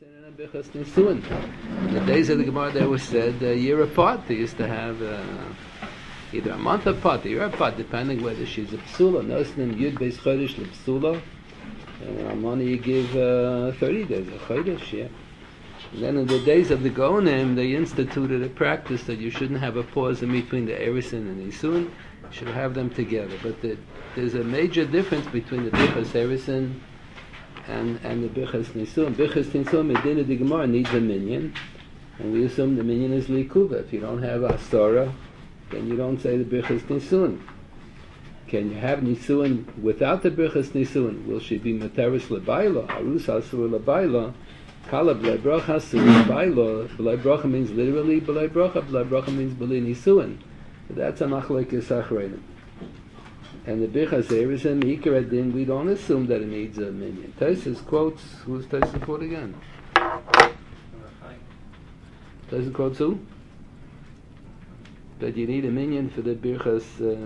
In the days of the Gemara, they were said a year apart. They used to have either a month apart, a year apart, depending whether she's a psula. Nosin Yud Beis Chodesh lePsula. And Ramani you give 30 days, a Chodesh, yeah. And then in the days of the Gonim, they instituted a practice that you shouldn't have a pause in between the Erisin and Isun. You should have them together. But there's a major difference between the Bichas Erisin and the Bichas Nisun. Bichas Nisun, Medina de Gemara needs a minyan, and we assume the minyan is Likuva. If you don't have Astora, then you don't say the Bichas Nisun. Can you have Nisun without the Bichas Nisun? Will she be Materis Lebaila, Arus Asur Lebaila, Kala B'lai Bracha Asur Lebaila? B'lai Bracha means literally B'lai Bracha means B'lai Nisun. So that's a Machlekes Achreinim. And the Bichas Erisin, Ikar Adin, we don't assume that it needs a minyan. Taisus quotes, who's Taisus quote again? Taisus quotes who? That you need a minyan for the Bichas,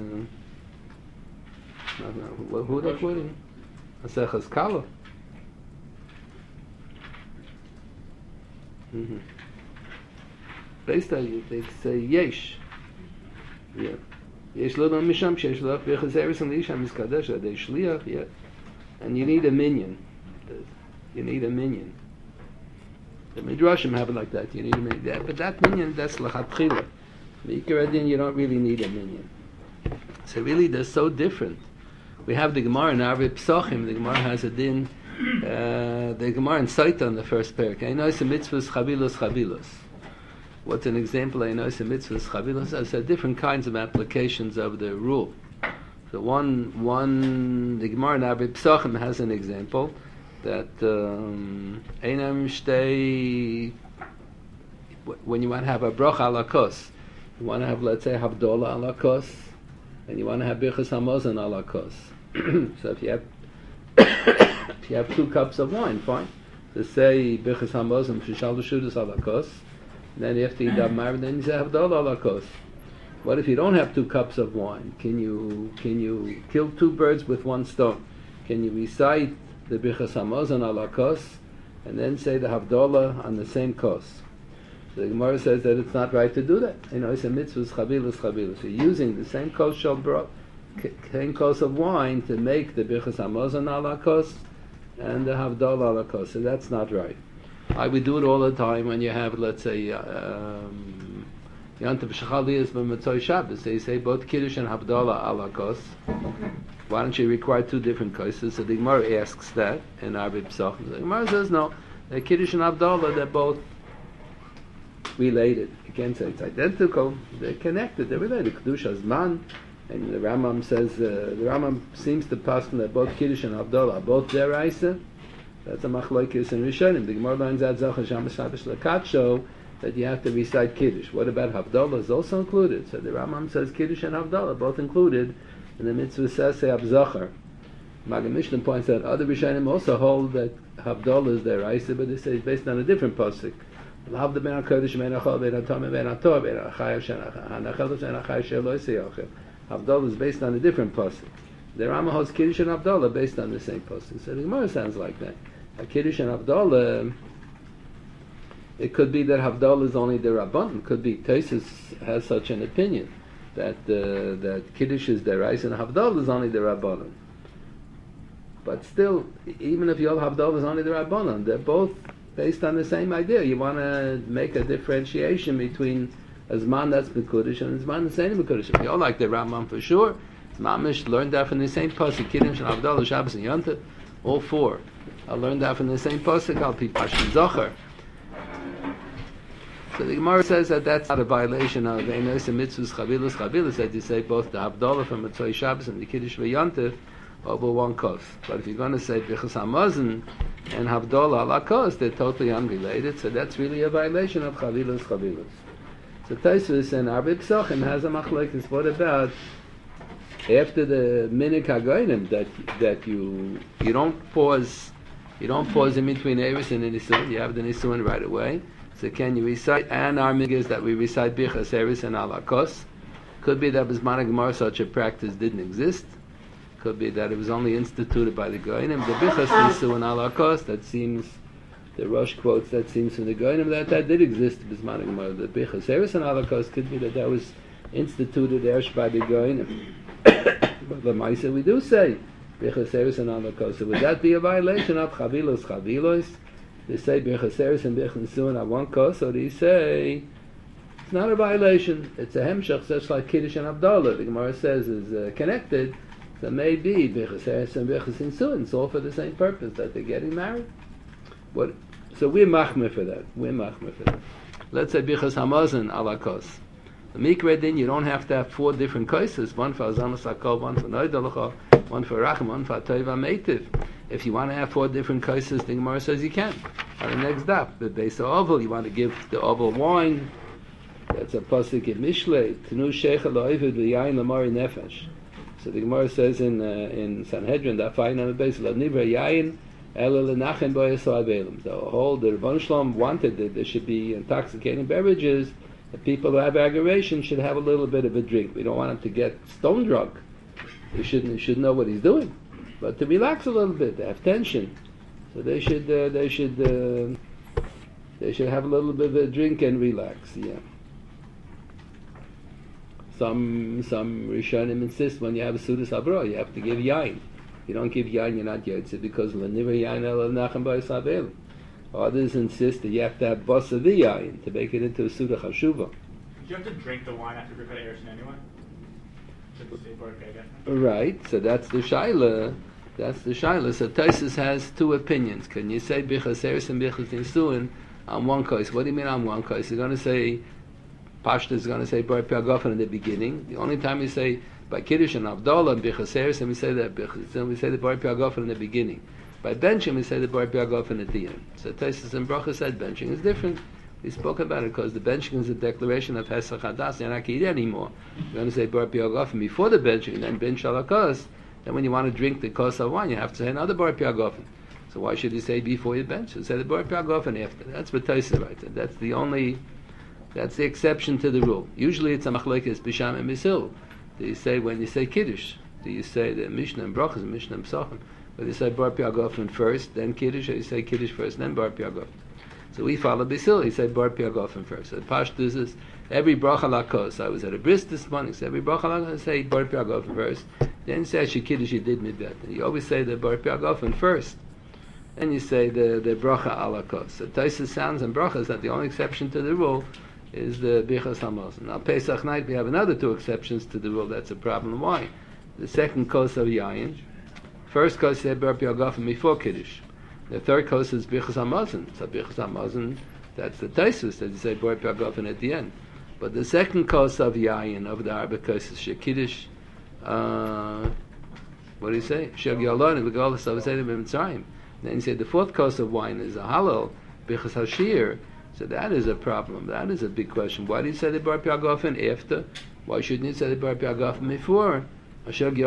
who are they quoting? Asechas Kala. Based on they say Yesh. Yeah. Yesh lo misham shesh lo bichas erisin lisham miskadesh adei shliach, yeah. And you need a minyan. You need a minyan. The midrashim have it like that. You need a minyan. But that minyan, that's lachatchila. Mikar adin, you don't really need a minyan. So really, they're so different. We have the Gemara in Arvei Psachim. The Gemara has a din. The Gemara in Saita on the first parak. I know it's a mitzvahs chavilos. What's an example? I know it's a mitzvahs chavilos. I said different kinds of applications of the rule. So one the Gemara in Arvei Psachim has an example that einam shtei, when you want to have a bracha ala kos, you want to have, let's say, havdola ala kos, and you want to have bichas hamazon ala kos. So if you have 2 cups of wine, fine. So say bichas hamazon shishal l'shudas ala kos. Then after you daven marv, then you say havdalah ala kos. What if you don't have 2 cups of wine? Can you kill 2 birds with 1 stone? Can you recite the bichas hamazon ala kos and then say the havdalah on the same kos? So the Gemara says that it's not right to do that. You know, it's a mitzvah chavilas. So you're using the same kos of wine to make the bichas hamazon ala kos and the havdalah ala kos. So that's not right. I would do it all the time when you have, let's say, Yantav Shechaliyas b'Matzoi Shabbos. They say both Kiddush and Havdalah ala kos. Why don't you require 2 different kosses? So the Gemara asks that in Arvei Psachim. The Gemara says no. The Kiddush and Havdalah, they're both related. You can't say it's identical. They're connected. They're related. Kedusha Zman, and the Rambam says the Rambam seems to pass that both Kiddush and Havdalah are both deraisa. That's a machlokes in Rishonim. The Gemara learns that Zachar Sham Shabbos Lakatsho that you have to recite Kiddush. What about Havdalah is also included? So the Rambam says Kiddush and Havdalah both included, and the mitzvah says say Abzachar. Magen Mishnah points out other Rishonim also hold that Havdalah is their Isa, but they say it's based on a different pasuk. Havdalah is based on a different pasuk. The Rambam holds Kiddush and Havdalah based on the same pasuk. So the Gemara sounds like that. A Kiddush and Havdalah, it could be that Havdalah is only the Rabban. It could be Taisus has such an opinion that that Kiddush is the Reis and Havdalah is only the Rabbanon. But still, even if your Havdalah is only the Rabbanon, they're both based on the same idea. You want to make a differentiation between a Zman that's B'Kuddush and a Zman that's ain't B'Kuddush. If you're like the Rambam for sure, Mamish learned that from the same pasuk. Kiddush and Havdalah, Shabbos and Yontif, all 4. I learned that from the same pasuk. Al pi Pashon Zocher. So the Gemara says that that's not a violation of Einos and Mitzvahs Chavilas. That you say both the Havdalah from Matzoi Shabbos and the Kiddush v'Yontif over 1 kos. But if you're going to say Bichas Hamazon and Havdalah ala kos, they're totally unrelated. So that's really a violation of Chavilas. So Tosfos and Arvei Psachim has a machlekes. What about after the minik hagoyim that you don't pause in between Eris and the Nisun, you have the Nisun right away. So can you recite, and our minig is that we recite Bichas Eris and ala kos. Could be that B'zman Gemara such a practice didn't exist. Could be that it was only instituted by the goyim. The Bichas Nisun and ala kos, that seems the Rosh quotes that seems from the Goyim that did exist in Bisman Gemara. The Birchas Eresin Holocaust could be that was instituted Ersh by the Goyim. But the Maisa we do say Birchas Eresin Holocaust. So would that be a violation of Chavilos? They say Birchas Eresin Birchas Nisuin on one course, or do you say it's not a violation? It's a hemshach, just like Kiddush and Abdullah. The Gemara says is connected. So maybe Birchas Eresin and Birchas Nisuin. It's all for the same purpose that they're getting married. What? So we're machmir for that. Let's say Birchas Hamazon ala kos. The Mikra din, you don't have to have 4 different kosses, one for Azamas HaKol, one for Noidalacha, one for Racham, one for Tova Meitiv. If you want to have 4 different kosses, the Gemara says you can. On the next daf, the base of oval, you want to give the oval wine. That's a pasuk in Mishlei. Tenu shecha lo'ovid v'yayin l'mari nefesh. So the Gemara says in Sanhedrin, that fine on the base, lo nivra yayin, ela l'nachem bo'yasai b'elim. The whole, the Rebbeinu Shalom wanted that there should be intoxicating beverages. The people who have aggravation should have a little bit of a drink. We don't want him to get stone drunk. He should know what he's doing, but to relax a little bit, to have tension. So they should have a little bit of a drink and relax. Yeah. Some Rishonim insist when you have a Sudas Avro, you have to give yain. You don't give yain, you're not yotze, because l'niver yain el nachem b'yisabel. Others insist that you have to have basa v'yayin to make it into a Suda Chashuva. Do you have to drink the wine after Birkat Eresin anyway? Right, so that's the Shaila. So Taisus has 2 opinions. Can you say Birchas Eresin and Birchas Nisuin on one case? What do you mean on one case? You're going to say, Pashta is going to say Bar Piagofen in the beginning. The only time you say by Kiddush and Abdullah and Birchas Eresin, we say that we say the Bar Piagofen in the beginning. By benching, we say the Bar Piagofen at the end. So Taisus and Bracha said benching is different. We spoke about it because the benching is a declaration of Hesach Hadas. You're not going to eat anymore. You're going to say Bar Piagofen before the benching, and then bench alakos. Then when you want to drink the kos of wine, you have to say another Bar Piagofen. So why should you say before you bench? You say the Bar Piagofen after. That's what Taisus writes. That's the exception to the rule. Usually it's a machlekes b'sham and b'sil. Do you say when you say Kiddush? Do you say the Mishnah and Brachas and Mishnah and Psachim? But you say Bar Piagofen first, then Kiddush, or you say Kiddush first, then Bar Piagofen. So we follow Basil, he said Bar Piagofen first. So Pashtus is every Bracha Lakos. I was at a bris this morning, so every Bracha Lakos, say Bar Piagofen first, then say Asher Kiddush you did midbet. You always say the Bar Piagofen first, then you say the Bracha Alakos. So Taisus sounds and Brachas that the only exception to the rule is the Birchas Hamazon. Now Pesach night we have another 2 exceptions to the rule. That's a problem. Why? The second kos of Yayin. First kos said Bar Piagofen before Kiddush. The third kos is Birchas Hamazon. So Birchas Hamazon, that's the Taisus that you say Bar Piagofen at the end. But the second kos of Yayin of the Arba kos is Kiddush. What do you say? Shel Yalon and V'Golas Avasedim B'Mitzrayim. Then you say the 4th kos of wine is a Halal Birchas Hashir. So that is a problem. That is a big question. Why do you say the Bar Piagofen after? Why shouldn't you say the Bar Piagofen before? Why shouldn't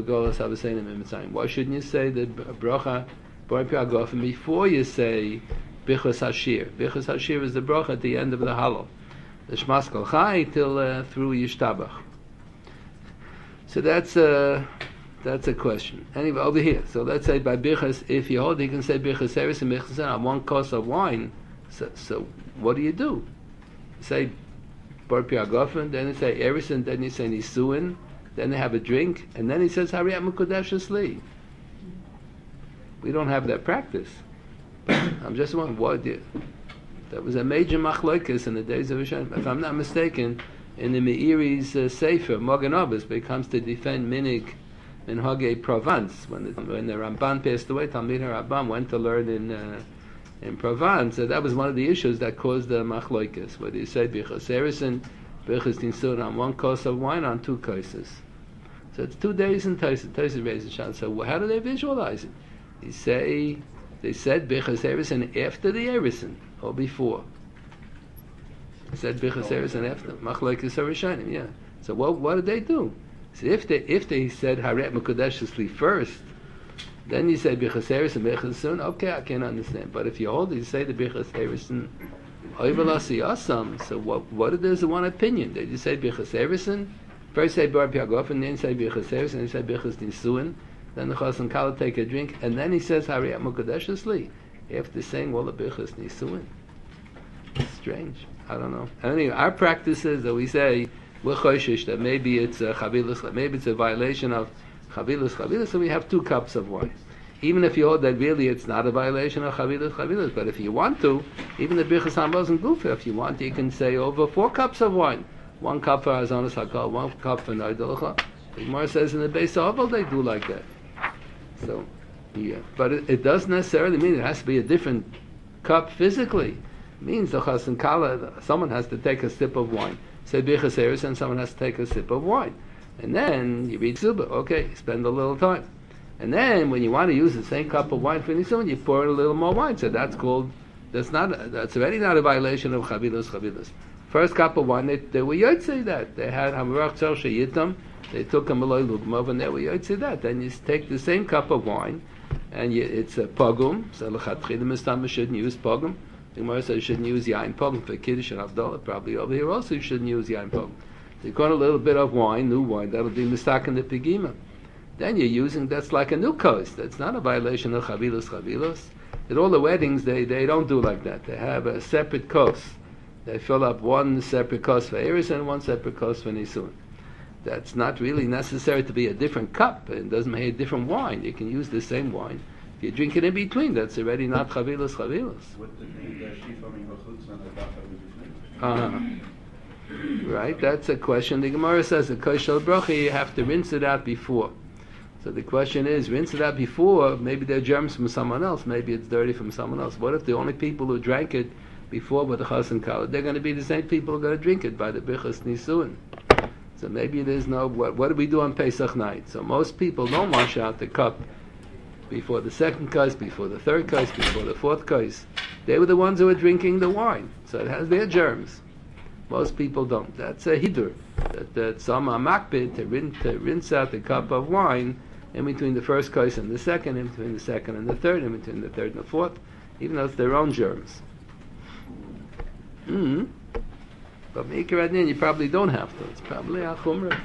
you say the bracha Bar Piagofen before you say Birchas Hashir? Birchas Hashir is the bracha at the end of the halal. The Shmas Kol Chai till through Yishtabach. So that's a question. Anyway, over here. So let's say by Birchas, if you hold, you can say Birchas Eresin and Birchas on 1 kos of wine. So what do? You say Bar Piagofen, then you say Eresin, then you say Nisuin. Then they have a drink, and then he says, Hariyat Mukodesh Asli. We don't have that practice. I'm just wondering, that was a major machlokes in the days of Hashem. If I'm not mistaken, in the Meiri's Sefer, Mogen Abbas becomes to defend Minig in Hagei Provence. When the Ramban passed away, Talmid HaRabban went to learn in Provence. So that was one of the issues that caused the machlokes, whether you say Birchas Eresin, Birchas Nisuin on 1 kos of wine on 2 koses. So it's 2 days in Taisus raises shot. So how do they visualize it? They said Birchas Eresin after the Eresin or before. They said Birchas Eresin after machlokes Rishonim. Yeah. So what did they do? So if they said Haret Mekudesh Asli first, then you say Birchas Eresin and Birchas Nisuin. Okay, I can understand. But if you hold it, you say the Birchas Eresin. So what if there's one opinion? They just say Birchas Eresin, first say Bar Piagofen, then say Birchas Eresin, then say Birchas Nisuin, then the Chos and Kala take a drink, and then he says Hariyat Mukodesh Asli. after saying all the Birchas Nisuin. Strange. I don't know. Anyway, our practice is that we say we're choishish that maybe it's a chavilas, maybe it's a violation of chavilas, so we have 2 cups of wine. Even if you hold that really it's not a violation of chavilas, but if you want to, even the Birchas Hamaz and Gufa, if you want, you can say over 4 cups of wine. 1 cup for Azonos Hakal, 1 cup for Noidolcha. The Gemara says in the Beis Oval they do like that. So, yeah. But it doesn't necessarily mean it has to be a different cup physically. It means the Chassan Kala, someone has to take a sip of wine. Say Birchas Eres, and someone has to take a sip of wine. And then you read Zuba. Okay, you spend a little time. And then when you want to use the same cup of wine for Nisun, you pour in a little more wine. So that's already not a violation of Chavilas. First cup of wine, they were Yotze that. They had Hamarach Tzor Sheyitam, they took a Malay Lugmov, and they were Yotze that. Then you take the same cup of wine, and it's a Pogum, so L'chatchilim Mistam shouldn't use Pogum. The Gemara says you shouldn't use Yain Pogum for Kiddush and Havdalah. Probably over here also you shouldn't use Yain Pogum. So you got a little bit of wine, new wine, that'll be Mistak in the Pigima. Then you're using, that's like a new coast. That's not a violation of Chavilos. At all the weddings, they don't do like that. They have a separate coast. They fill up 1 separate coast for Eris and 1 separate coast for Nisun. That's not really necessary to be a different cup. It doesn't make a different wine. You can use the same wine. If you drink it in between, that's already not Chavilos. With the Shifa Mimachutz and the Bacha Right, that's a question. The Gemara says a Koshel Bracha, you have to rinse it out before. So the question is, rinse it out before, maybe they're germs from someone else, maybe it's dirty from someone else. What if the only people who drank it before were the Chassan Kala? They're going to be the same people who are going to drink it by the Birchas Nisuin. So maybe there's no, what do we do on Pesach night? So most people don't wash out the cup before the second kais, before the third kais, before the fourth kais. They were the ones who were drinking the wine, so it has their germs. Most people don't. That's a hidur. That some are makbid to rinse out the cup of wine in between the first kais and the second, in between the second and the third, in between the third and the fourth, even though it's their own germs. But Meikar Adin, you probably don't have to. It's probably a chumrah.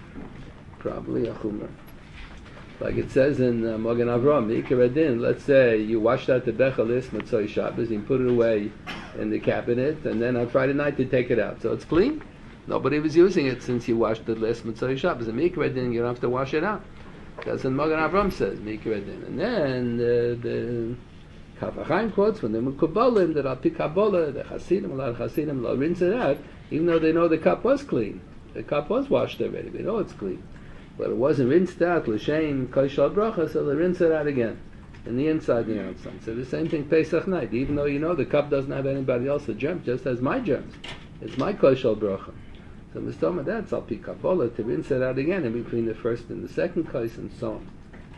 Like it says in Magen Avraham, Meikar Adin, let's say you washed out the Bechalis Matzoi Shabbos, and you put it away in the cabinet, and then on Friday night you take it out. So it's clean. Nobody was using it since you washed it last Matzoi Shabbos. And Meikar Adin, you don't have to wash it out. That's what Magen Avraham says, Meikar Adin. And then the Kavachaim quotes when they Mukabolim, that Al Pi Kabbalah, the Hasidim, a lot of Hasidim, they'll rinse it out, even though they know the cup was clean. The cup was washed already. They know it's clean. But it wasn't rinsed out, L'Shem, Koshal Bracha, so they rinse it out again. In the inside and the outside. So the same thing Pesach night. Even though you know the cup doesn't have anybody else's germs, just has my germs. It's my Koshal Bracha. So Mistoma, that's Al Pi Kabbalah, to rinse it out again in between the first and the second kais and so on.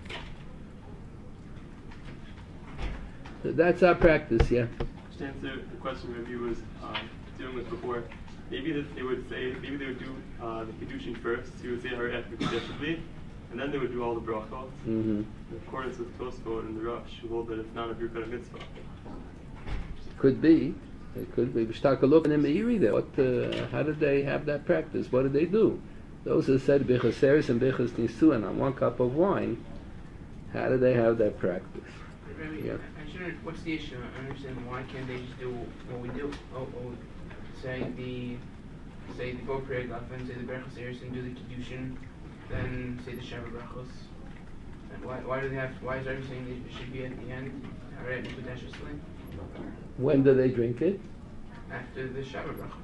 So that's our practice, yeah. Just to answer the question Rabbi was dealing with before, maybe that they would do the Kiddushin first, so you would say Harayat Mekudeshivli, and then they would do all the brachot, in accordance with Tosfot and the Rosh, who hold that it's not a Birkat Mitzvah. Could be. It could be. B'shtakaluk and Meiri there. How did they have that practice? What did they do? Those who said Bichas Eres and Bichas Nisuin on 1 cup of wine, how did they have that practice? Yeah. What's the issue? I understand why can't they just do what we do? Say the Bo Preg Gafen, say the Berachos Eres and do the Kiddushin, then say the Sheva Brachos. And why do they have? Why is everything it should be at the end? Alright, Nikudeshusly. When do they drink it? After the Sheva Brachos.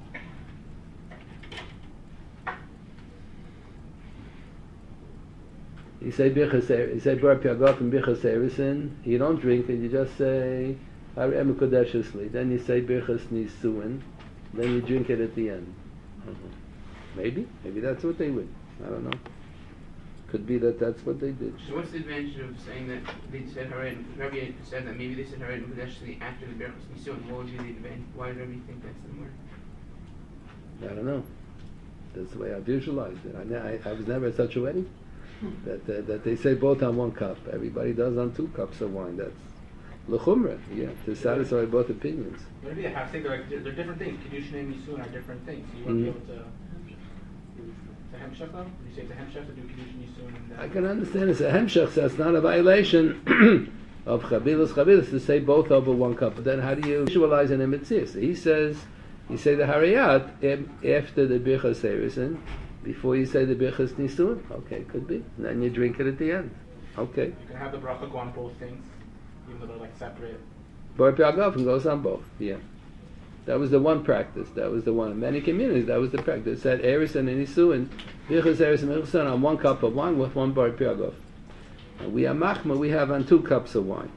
You say Bichas, you say Bar Piagaf and Bichas Erison, you don't drink it, you just say Harem Kodeshusli. Then you say Bichas Nisuin, then you drink it at the end. Maybe that's what they would. I don't know. Could be that's what they did. So what's the advantage of saying that they said Harem? Rabbi said that maybe they said Harem Kodeshusli after the Bichas Nisuin. What would be the advantage? Why does Rabbi think that's the more? I don't know. That's the way I visualized it. I was never at such a wedding. That they say both on 1 cup. Everybody does on 2 cups of wine. That's l'chumra, to satisfy both opinions. Maybe they have things they're different things. Kiddushin and Nisun are different things. So you want to be able to hemshech them? Would you say it's a hemshech to do Kiddushin Nisun? I can understand it's a hemshech, so it's not a violation of chavilas to say both over one cup. But then how do you visualize an mitzvah? So he says, you say the hariyat after the birchas erusin, before you say the birchas nisun. Okay, could be. And then you drink it at the end. Okay. You can have the bracha go on both things, even though they're like separate. Bar Piagafen goes on both. Yeah. That was the one practice. That was the one. In many communities, that was the practice. It said erusin and nisun, birchas erusin and nisun on one cup of wine with one bar Piagafen. We are machma, we have on 2 cups of wine.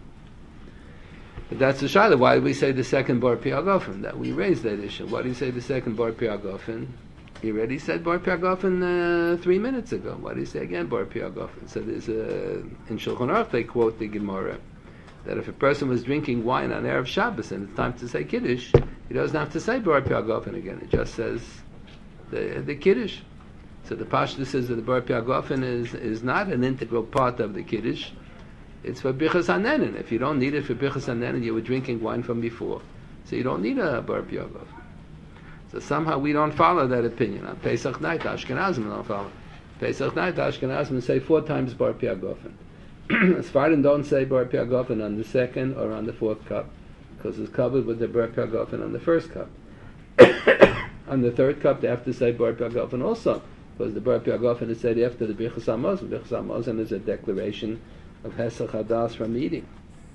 But that's the shayla. Why do we say the second bar piagofen? That we raised that issue. Why do you say the second bar piagofen? He already said bar piagofen 3 minutes ago. Why do you say again bar piagofen? So there's in Shulchan Aruch they quote the Gemara that if a person was drinking wine on Erev Shabbos and it's time to say Kiddush, he doesn't have to say bar piagofen again. It just says the Kiddush. So the Pashto says that the bar piagofen is not an integral part of the Kiddush. It's for Birchas Hanenin. If you don't need it for Birchas Hanenin, you were drinking wine from before. So you don't need a bar piagofen. So somehow we don't follow that opinion. On Pesach night, Ashkenazim don't follow. Pesach night, Ashkenazim say 4 times bar piagofen. Sfardim don't say bar piagofen on the second or on the 4th cup, because it's covered with the bar piagofen on the 1st cup. On the 3rd cup, they have to say bar piagofen also, because the bar piagofen is said after the Birchas Hamazon. Birchas Hamazon is a declaration of Hesach Hadas from eating.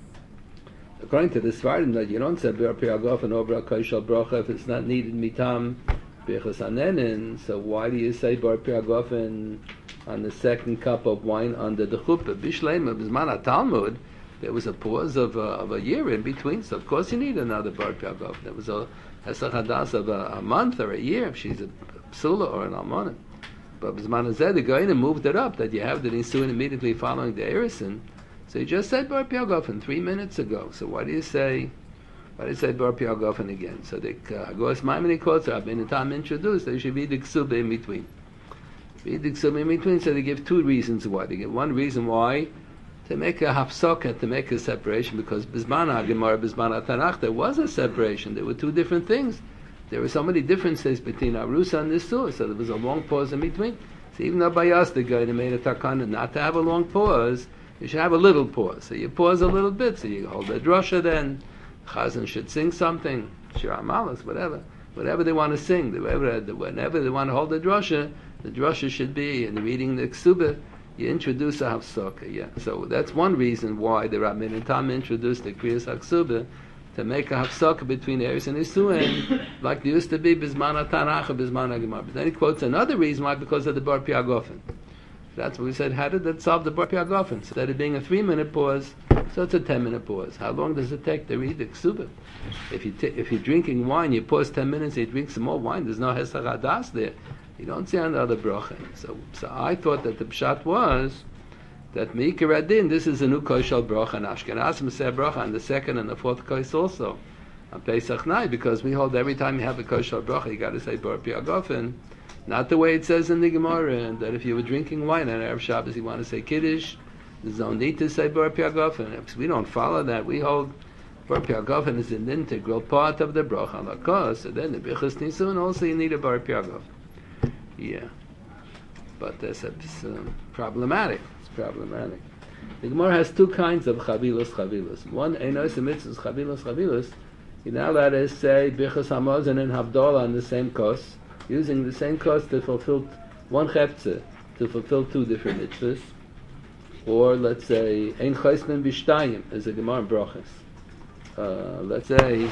According to the Sfardim, that you don't say bar piagofen over a koshel bracha if it's not needed mitam Birchas Hanenin. So why do you say bar piagofen on the 2nd cup of wine under the chuppah? Bishleim b'zman Talmud, there was a pause of a year in between, so of course you need another bar piagofen. There was a Hesach Hadas of a month or a year if she's a psula or an almonah. But b'zman hazeh the Goyim moved it up that you have the nisuin immediately following the erusin. So you just said bar piagofen 3 minutes ago. So why do you say bar piagofen again? So the Hagos Maimonides quotes Rabbeinu Tam introduced that you should be the ksuba in between. Be the ksuba in between. So they give 2 reasons why. They give one reason why, to make a hafsaka, to make a separation, because b'zman haGemara, b'zman haTanach, there was a separation. There were 2 different things. There were so many differences between Arusa and Nisur, so there was a long pause in between. So even though Bayas, the guy that made a takana not to have a long pause, you should have a little pause. So you pause a little bit, so you hold a drasha then, Chazan should sing something, Shir Amalas, whatever they want to sing, whenever they want to hold the drasha should be, and reading the Ksuba, you introduce a hafsaka. Yeah. So that's one reason why the Rabbeinu Tam introduced the Kriyas HaKsuba, to make a hafsaka between Eris and Isuin, like there used to be Bizman HaTanach or Bizman HaGemara. But then he quotes another reason why, because of the Bar Piagofen. That's what we said, how did that solve the Bar Piagofen? Instead of being a 3-minute pause, so it's a 10-minute pause. How long does it take to read the Ksuba? If you're drinking wine, you pause 10 minutes, you drink some more wine, there's no Hesach Hadas there. You don't see another bracha. So I thought that the pshat was that Meikar Adin, this is a new koshel bracha, and Ashkenazim say bracha on the 2nd and the 4th kos also on Pesach night, because we hold every time you have a koshel bracha, you got to say bar piagofen, not the way it says in the Gemara, that if you were drinking wine on Erev Shabbos, you want to say Kiddush, there's no need to say bar piagofen. We don't follow that. We hold bar piagofen is an integral part of the bracha lakos, so then the Birchas Nisun also you need a bar piagofen. Yeah, but that's problematic. It's problematic. The Gemara has 2 kinds of chavilos. One, Einos Mitzvahs chavilos. You're not allowed to say Birchas Hamazon and Havdalah on the same kos, using the same kos to fulfill one cheptzah, to fulfill 2 different mitzvahs. Or let's say Ein Chaismen B'Shtayim is a Gemara in Brachas. Let's say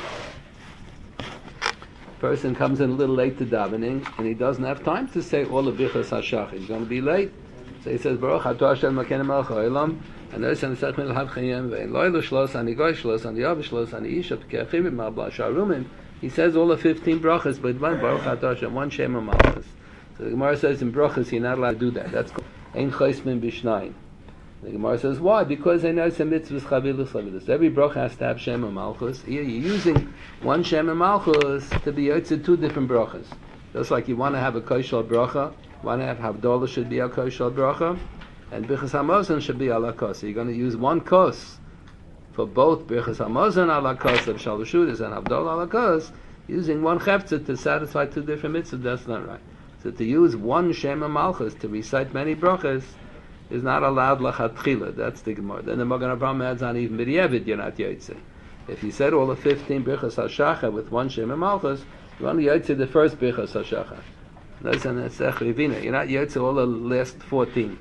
person comes in a little late to davening, and he doesn't have time to say all the Birchas HaShach. He's going to be late. So he says, Baruch Atah Hashem Makeinu Melech HaOlam, and there's an Esach Milhav Chayim, Ve'en Loilu Shlos, Ani Goy Shlos, Ani Yav Shlos, Ani Isha, P'ke'achivim, Ma'abla Sharumim. He says all the 15 brachas, but one Baruch Atah Hashem, one Shem HaMalchus. So the Gemara says in brachas, you're not allowed to do that. That's called Ein Chaismen B'Shnayim. The Gemara says, why? Because they know some mitzvahs chavilos. Every bracha has to have Shem HaMalchus. Here you're using one Shem HaMalchus to be yotze 2 different brachas. Just like you want to have a koshel bracha, want to have Havdalah should be a koshel bracha, and Birchas Hamazon should be ala kos. So you're going to use one kos for both Birchas Hamazon ala kos of Shalashudas and Havdalah ala kos, using one cheftzah to satisfy 2 different mitzvahs. That's not right. So to use one Shem HaMalchus to recite many brachas, is not allowed lachatchila. That's the Gemara. Then the Magen Avraham adds on even b'diavad you're not yotze. If you said all the 15 birchas hashacha with one shem and malchus, you only yotze the first birchas hashacha. That's an esech rivina. You're not yotze all the last 14.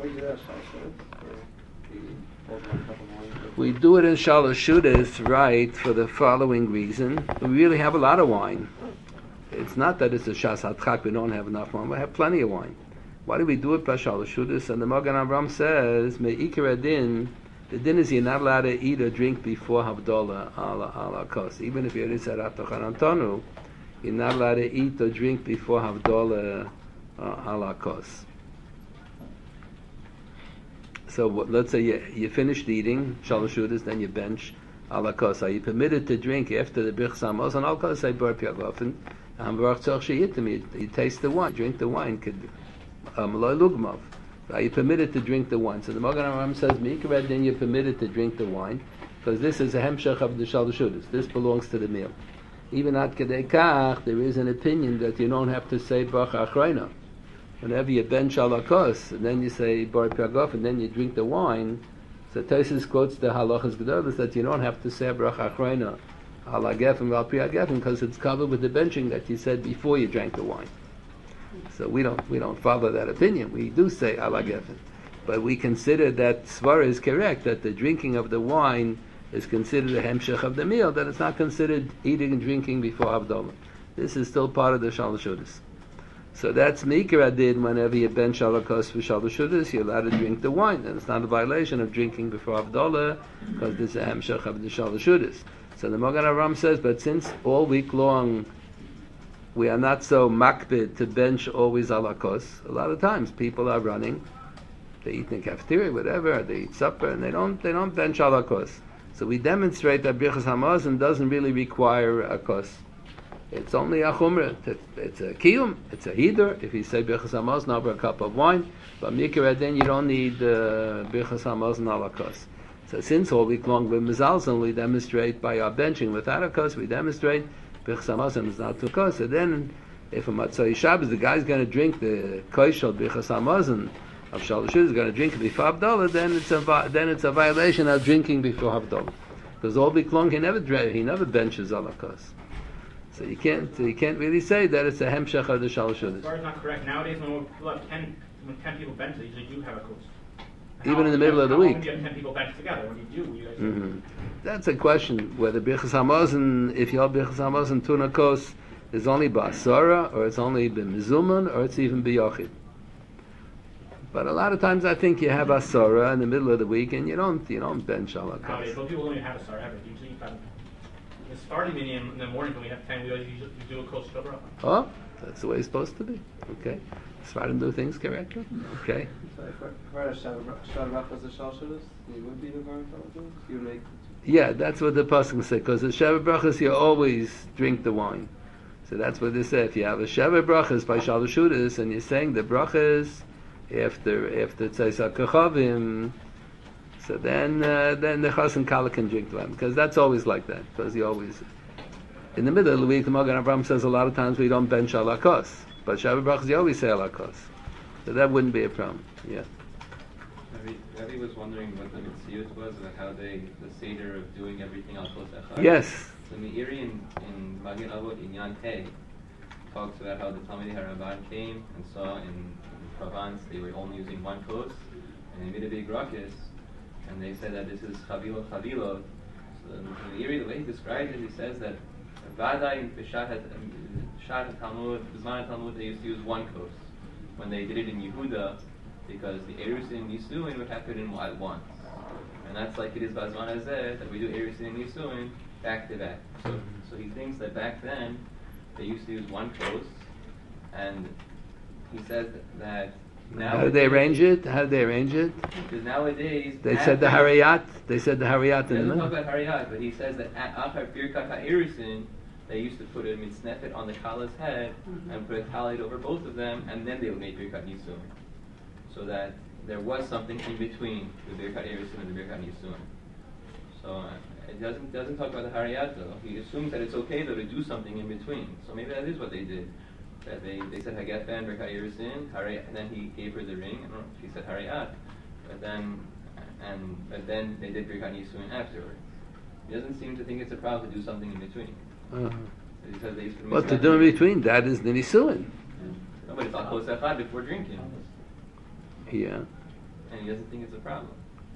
We do it in Shalosh Shudas, right, for the following reason. We really have a lot of wine. It's not that it's a Shas Hatchak, we don't have enough wine, we have plenty of wine. Why do we do it by Shalosh Shudas? And the Magen Avraham says, Me'ikar adin, the din is you're not allowed to eat or drink before Havdalah ala kos. Even if you're Isarat Tonu, you're not allowed to eat or drink before Havdalah ala kos. So let's say you finished eating Shalosh Shudas, then you bench ala kos. Are you permitted to drink after the Birchas Hamazon? Al kos say bar piagofen. You taste the wine, drink the wine. Are you permitted to drink the wine? So the Magen Avraham says, Mikra then you're permitted to drink the wine, because this is a hemshech of the Shalosh Shudas. This belongs to the meal. Even at Kedei Kach, there is an opinion that you don't have to say Bracha Achrayna. Whenever you bench ala kos, and then you say bar piagof, and then you drink the wine, so Tosfos quotes the halachas gedolos that you don't have to say bracha achrayna ala gefen val pri gefen because it's covered with the benching that you said before you drank the wine. So we don't follow that opinion. We do say ala gefen, but we consider that svara is correct, that the drinking of the wine is considered a hemshech of the meal, that it's not considered eating and drinking before Havdalah. This is still part of the Shalosh Shudas. So that's Mikra did whenever you bench ala kos for Shalosh Shudas, you're allowed to drink the wine. And it's not a violation of drinking before Havdalah, because this is a hemshech of the Shalosh Shudas. So the Magen Avraham says, but since all week long we are not so makbid to bench always ala kos, a lot of times people are running, they eat in the cafeteria, whatever, they eat supper, and they don't bench ala kos. So we demonstrate that Birchas Hamazon doesn't really require a kos. It's only a chumrah. It's a kiyum. It's a hider. If you say birchas hamazon over a cup of wine, but mikra then you don't need birchas hamazon ala kos. So since all week long with mezalzon we demonstrate by our benching without a kos, we demonstrate birchas hamazon is not to kos. So then, if a matzah Shabbos the guy's going to drink the koshel birchas hamazon of Shalosh Shudas is going to drink it before Havdalah, then it's a violation of drinking before Havdalah, because all week long he never benches ala kos. So you can't really say that it's a hemshech of the Shalosh Shudas. It's not correct. Nowadays, when people have 10 people bench, they usually do have a coach. Even in the middle of the week. How often do you have 10 people bench together? When you do, you guys do. That's a question, whether Birchas Hamazon, if you have Birchas Hamazon tuna kos, is only ba'asara, or it's only b'mizuman, or it's even b'yochid. But a lot of times I think you have asara in the middle of the week, and you don't bench ala kos. Nowadays, most people don't even have asara ever. Usually, the starting meeting in the morning when we have 10, we always do a kos shabbat. Oh, that's the way it's supposed to be. Okay. Sfardim do things correctly. Okay. So if Shabbat was the Shalosh Shudas, you would be the Baruch you would make. Yeah, that's what the pasuk say. Because the Sheva brachas you always drink the wine. So that's what they say. If you have a Sheva brachas by Shalosh Shudas and you're saying the brachas after Tzais HaKochavim, so then the Chas and Kala can drink them, because that's always like that. Because you always in the middle of the week, the Magen Avraham says a lot of times we don't bench ala kos, but Shabbat brachas you always say ala kos, so that wouldn't be a problem. Yeah. Rabbi was wondering what the mitzvot was about how the seder of doing everything al kos echad. Yes. So Meiri in Magen Avot in Yan Hey talks about how the Talmidei HaRamban came and saw in Provence they were only using one kos, and they made a big ruckus. And they said that this is chavilot. So the way he describes it, he says that Vadai in Shat Talmud, Bizman Talmud, they used to use one kos when they did it in Yehuda, because the Erusin and Yisuin would happen at once. And that's like it is Bazman Hazeh, that we do Erusin and Yisuin back to back. So he thinks that back then they used to use one kos, and he says that how did they arrange it? Because nowadays they said the Harayat. They said the Harayat. He doesn't talk about Harayat, but he says that at Achar Birkat HaErusin, they used to put a mitznefet on the Kala's head and put a talit over both of them, and then they would make Birkat Yisuin. So that there was something in between the Birkat Erusin and the Birkat Yisuin. So it doesn't talk about the Harayat though. He assumes that it's okay though to do something in between. So maybe that is what they did. that they said Haget Ben Birkat Yerisin, and then he gave her the ring, and she said Harayat, but then they did Birkat Yisuin afterwards. He doesn't seem to think it's a problem to do something in between. He says they used to What to do in between? That is the Nisuin. No, but it's al kos echad before drinking. Yeah. And he doesn't think it's a problem.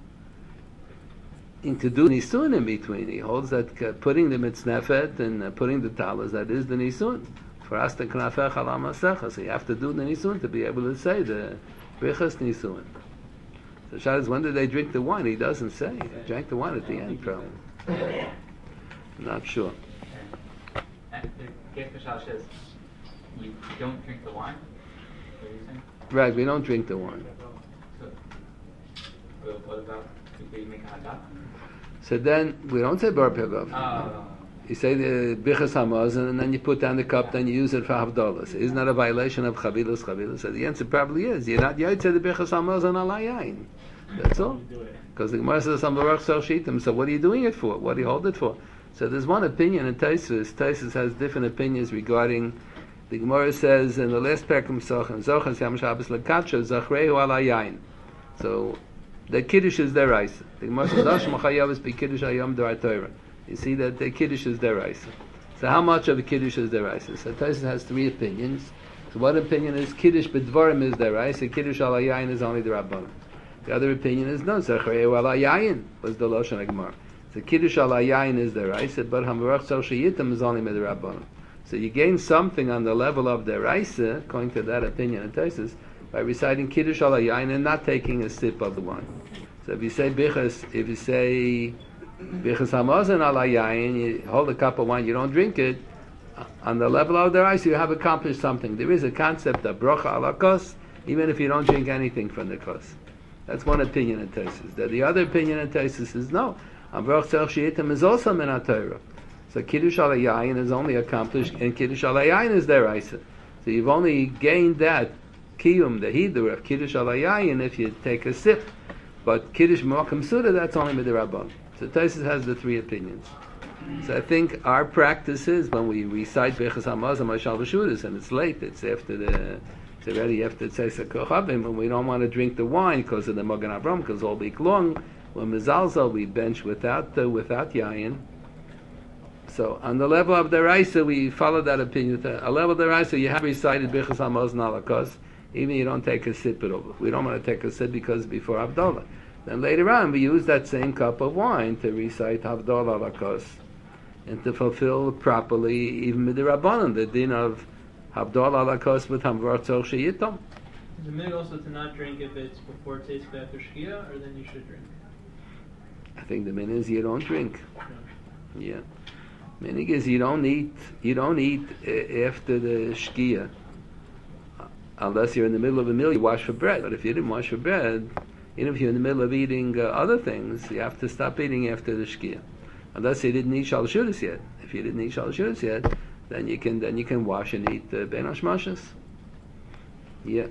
And to do Nisuin in between, he holds that putting the mitznefet and putting the talas, that is the Nisuin. For us to knafech ala masecha, so you have to do the Nisuin to be able to say the Brichas Nisuin. So Shad is, when did they drink the wine? He doesn't say. He drank the wine at the end, probably. Not sure. And the Get Kashal says you don't drink the wine? What are you saying? Right, we don't drink the wine. So, what about if we make a hadah? So then, we don't say bar pegov. You say the bichas hamazon, and then you put down the cup, then you use it for havdalas. Isn't that a violation of chavilas? So the answer probably is. You're not yet to the bichas hamazon alayayin. That's all. Because the Gemara says Sambarach Sel Shitim. So what are you doing it for? What do you hold it for? So there's one opinion in Taisus. Taisus has different opinions regarding. The Gemara says in the last Pekum Sochem, Zochas Yam Shabbos Lekacha Zachreu alayayin. So the kiddush is their Isa. The Gemara says Dash Machayavis be kiddush ayam dar Torah. You see that the kiddush is their Isa. So how much of a kiddush is their Isa? So Taisus has three opinions. So one opinion is kiddush b'dvarim is their Isa. Kiddush alayayin is only the Rabbanim. The other opinion is no, Zachreu alayayin was the Lashon Gemara. So kiddush alayayin is their Isa, but Hamarach Sel Sheyitim is only the Rabbanim. So you gain something on the level of their Isa, according to that opinion in Taisus, by reciting kiddush alayayin and not taking a sip of the wine. So if you say bichas hamazon alayayin, you hold a cup of wine, you don't drink it. On the level of their Isa, you have accomplished something. There is a concept of brocha ala kos, even if you don't drink anything from the kos. That's one opinion in Taisus. The other opinion in Taisus is no. Ambrach Tzarech Sheyitim is also min HaTorah. So Kiddush Alayayin is only accomplished, and Kiddush Alayayin is their Isa. So you've only gained that Kiyum, the Hidur of Kiddush Alayayin, if you take a sip. But Kiddush Mo'akam Suda, that's only Midirabban. So Taisus has the three opinions. So I think our practice is when we recite Bechas HaMazon Mashal V'Shudas, and it's late, it's already after Tzeisa Kochavim, and we don't want to drink the wine because of the Magen Avram, because all week long, when Mezalzel, we bench without Yayin. So on the level of the Raisa, we follow that opinion. A level of the Raisa, you have recited Bichas HaMazon Alakos, even you don't take a sip at all. We don't want to take a sip because before Havdalah. Then later on, we use that same cup of wine to recite Havdalah Alakos, and to fulfill properly even with the Rabbanan, the din of Havdalah Alakos with Hamvar Tzorch Sheyitom. Is it minhag also to not drink if it's before Tzeitzka after Shkia, or then you should drink? I think the minhag is you don't drink. Yeah. Minhag is you don't eat after the Shkia. Unless you're in the middle of a meal, you wash for bread. But if you didn't wash for bread, even if you're in the middle of eating other things, you have to stop eating after the Shkia. Unless you didn't eat Shal Shudas yet. If you didn't eat Shal Shudas yet, then you can wash and eat Ben Hashmashas. Yeah.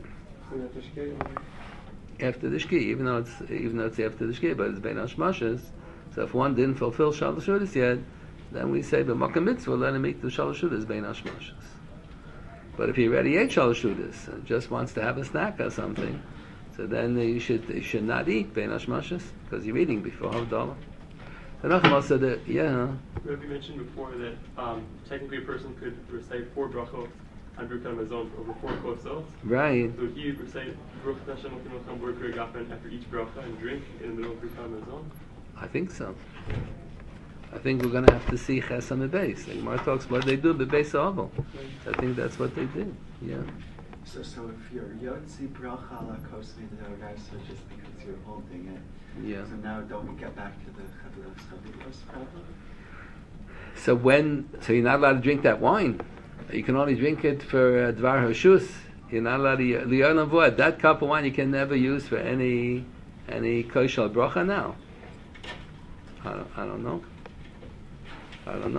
After the Shkia, even though it's after the Shkia, but it's Ben Hashmashas. So if one didn't fulfill Shal Shudas yet, then we say b'makam mitzvah, let him eat the Shal Shudas Ben Hashmashas. But if he already ate Shal Shudas and just wants to have a snack or something, so then you should not eat Ben Hashmashas because you're eating before Havdalah. Rabbi mentioned before that technically a person could recite 4 brachot on Birkat Hamazon over 4 kosot. Right. So he would recite Baruch Hashem Elokeinu Melech Hamarei Kriyat Gafen after each bracha and drink in the middle of Birkat Hamazon. I think so. I think we're going to have to see Chesam Beis. The Gemara talks about they do Bebeis Avol. I think that's what they did. Yeah. So if you're Yotzi Bracha ala Kos Midoraisa just because you're holding it. Yeah. So now don't we get back to the Chavilos problem? So you're not allowed to drink that wine. You can only drink it for Dvar Hashus. You're not allowed to Li'olam Voed. That cup of wine you can never use for any Koshal Bracha now. I don't know. That's it.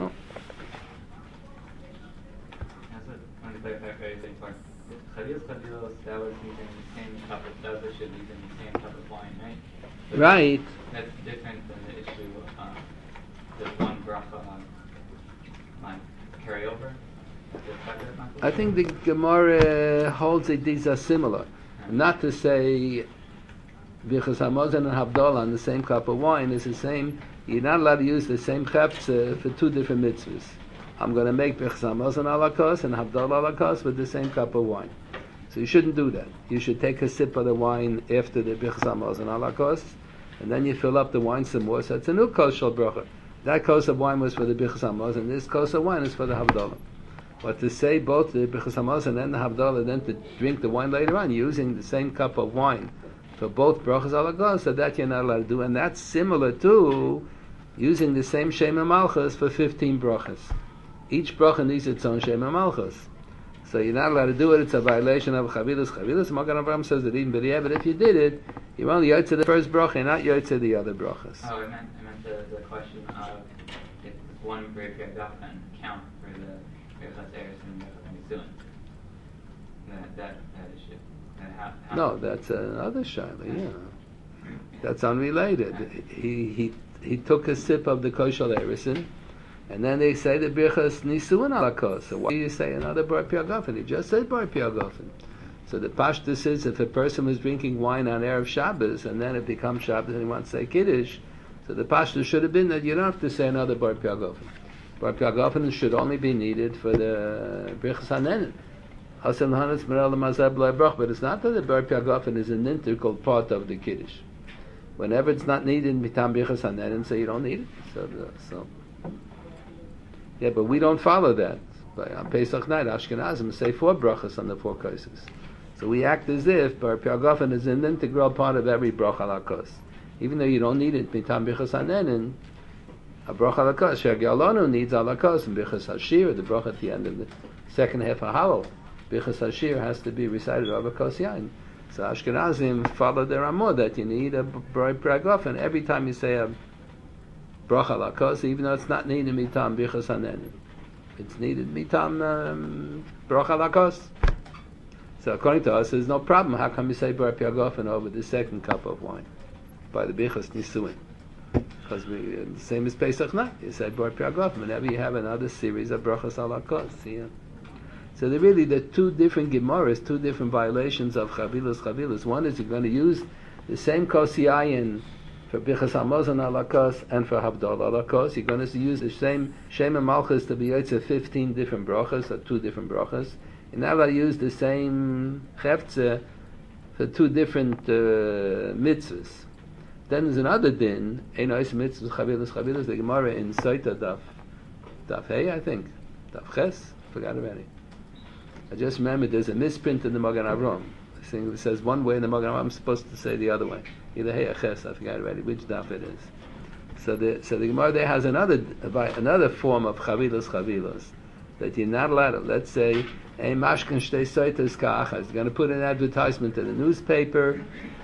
On the backpack, I think like Chadios, that was using the same cup of Dava, should be using the same cup of wine, right? But right. That's different than the issue of the one bracha on carryover. I think the Gemara holds that these are similar. Not to say Birchas Hamazon and Havdalah on the same cup of wine is the same. You're not allowed to use the same cheptze for two different mitzvahs. I'm going to make Birchas Hamazon ala kos and Havdalah ala kos with the same cup of wine. So you shouldn't do that. You should take a sip of the wine after the Birchas Hamazon ala kos, and then you fill up the wine some more. So it's a new kos shel bracha. That kos of wine was for the Birchas Hamazon, and this kos of wine is for the Havdalah. But to say both the Birchas Hamazon and the Havdalah, then to drink the wine later on using the same cup of wine for both brachas ala kos, so that you're not allowed to do, and that's similar to using the same Shema Malchus for 15 brachas. Each bracha needs its own Shema Malchus. So you're not allowed to do it, it's a violation of Chavilas. Magen Avraham says that even but if you did it, you're only yotze the first bracha and not yotze the other brachas. Oh, I meant the question of if one Brei Priagafen count for the Birchas Eres and Birchas Nisuin. That issue. No, that's another shaila, yeah. That's unrelated. He took a sip of the koshel erison, and then they say the birchas nisuin ala kos. So why do you say another bar piagafen? He just said bar piagafen. So the pashtus is if a person was drinking wine on Erev Shabbos, and then it becomes Shabbos and he wants to say Kiddush, so the pashtus should have been that you don't have to say another bar piagafen. Bar piagafen should only be needed for the birchas hanenin. But it's not that the bar piagafen is an integral part of the Kiddush. Whenever it's not needed, mitam birchas hanenin, so you don't need it. So yeah, but we don't follow that. On Pesach night, Ashkenazim say 4 brachas on the 4 kosses. So we act as if bar piagafen is an integral part of every bracha ala kos, even though you don't need it mitam birchas hanenin. A bracha ala kos, She'Galonu needs ala kos, and birchas hashir, the bracha at the end of the second half of Hallel. Birchas hashir has to be recited over kos yain. So Ashkenazim follow their Ramah that you need a Brei Priagafen every time you say a bracha ala kos, even though it's not needed mitam birchas hanenin. It's needed mitam bracha ala kos. So according to us, there's no problem. How come you say Brei Priagafen over the second cup of wine by the birchas nisuin? Because the same as Pesach night, you say Brei Priagafen whenever you have another series of brachas ala kos. Yeah. So they're really the two different Gemaras, two different violations of Chavilas. One is you're going to use the same kos yayin for Birchas Hamazon ala kos and for Havdalah ala kos. You're going to use the same Shema Malchus to be yotze 15 different brachas, or 2 different brachas. You're not allowed to use the same chefze for 2 different mitzvahs. Then there's another din, ein ois mitzvahs Chavilas, the Gemara in Soita Daf Hey, I think. Daf Ches, forgot already. I just remember there's a misprint in the Magen Avraham. I think it says one way in the Magen Avraham, I'm supposed to say the other way. Either Hey or Ches, I forgot already which daf it is. So the Gemara there has another form of chavilas that you're not allowed to. Let's say a mashkan shtei soitas ka'achas. You're going to put an advertisement in the newspaper.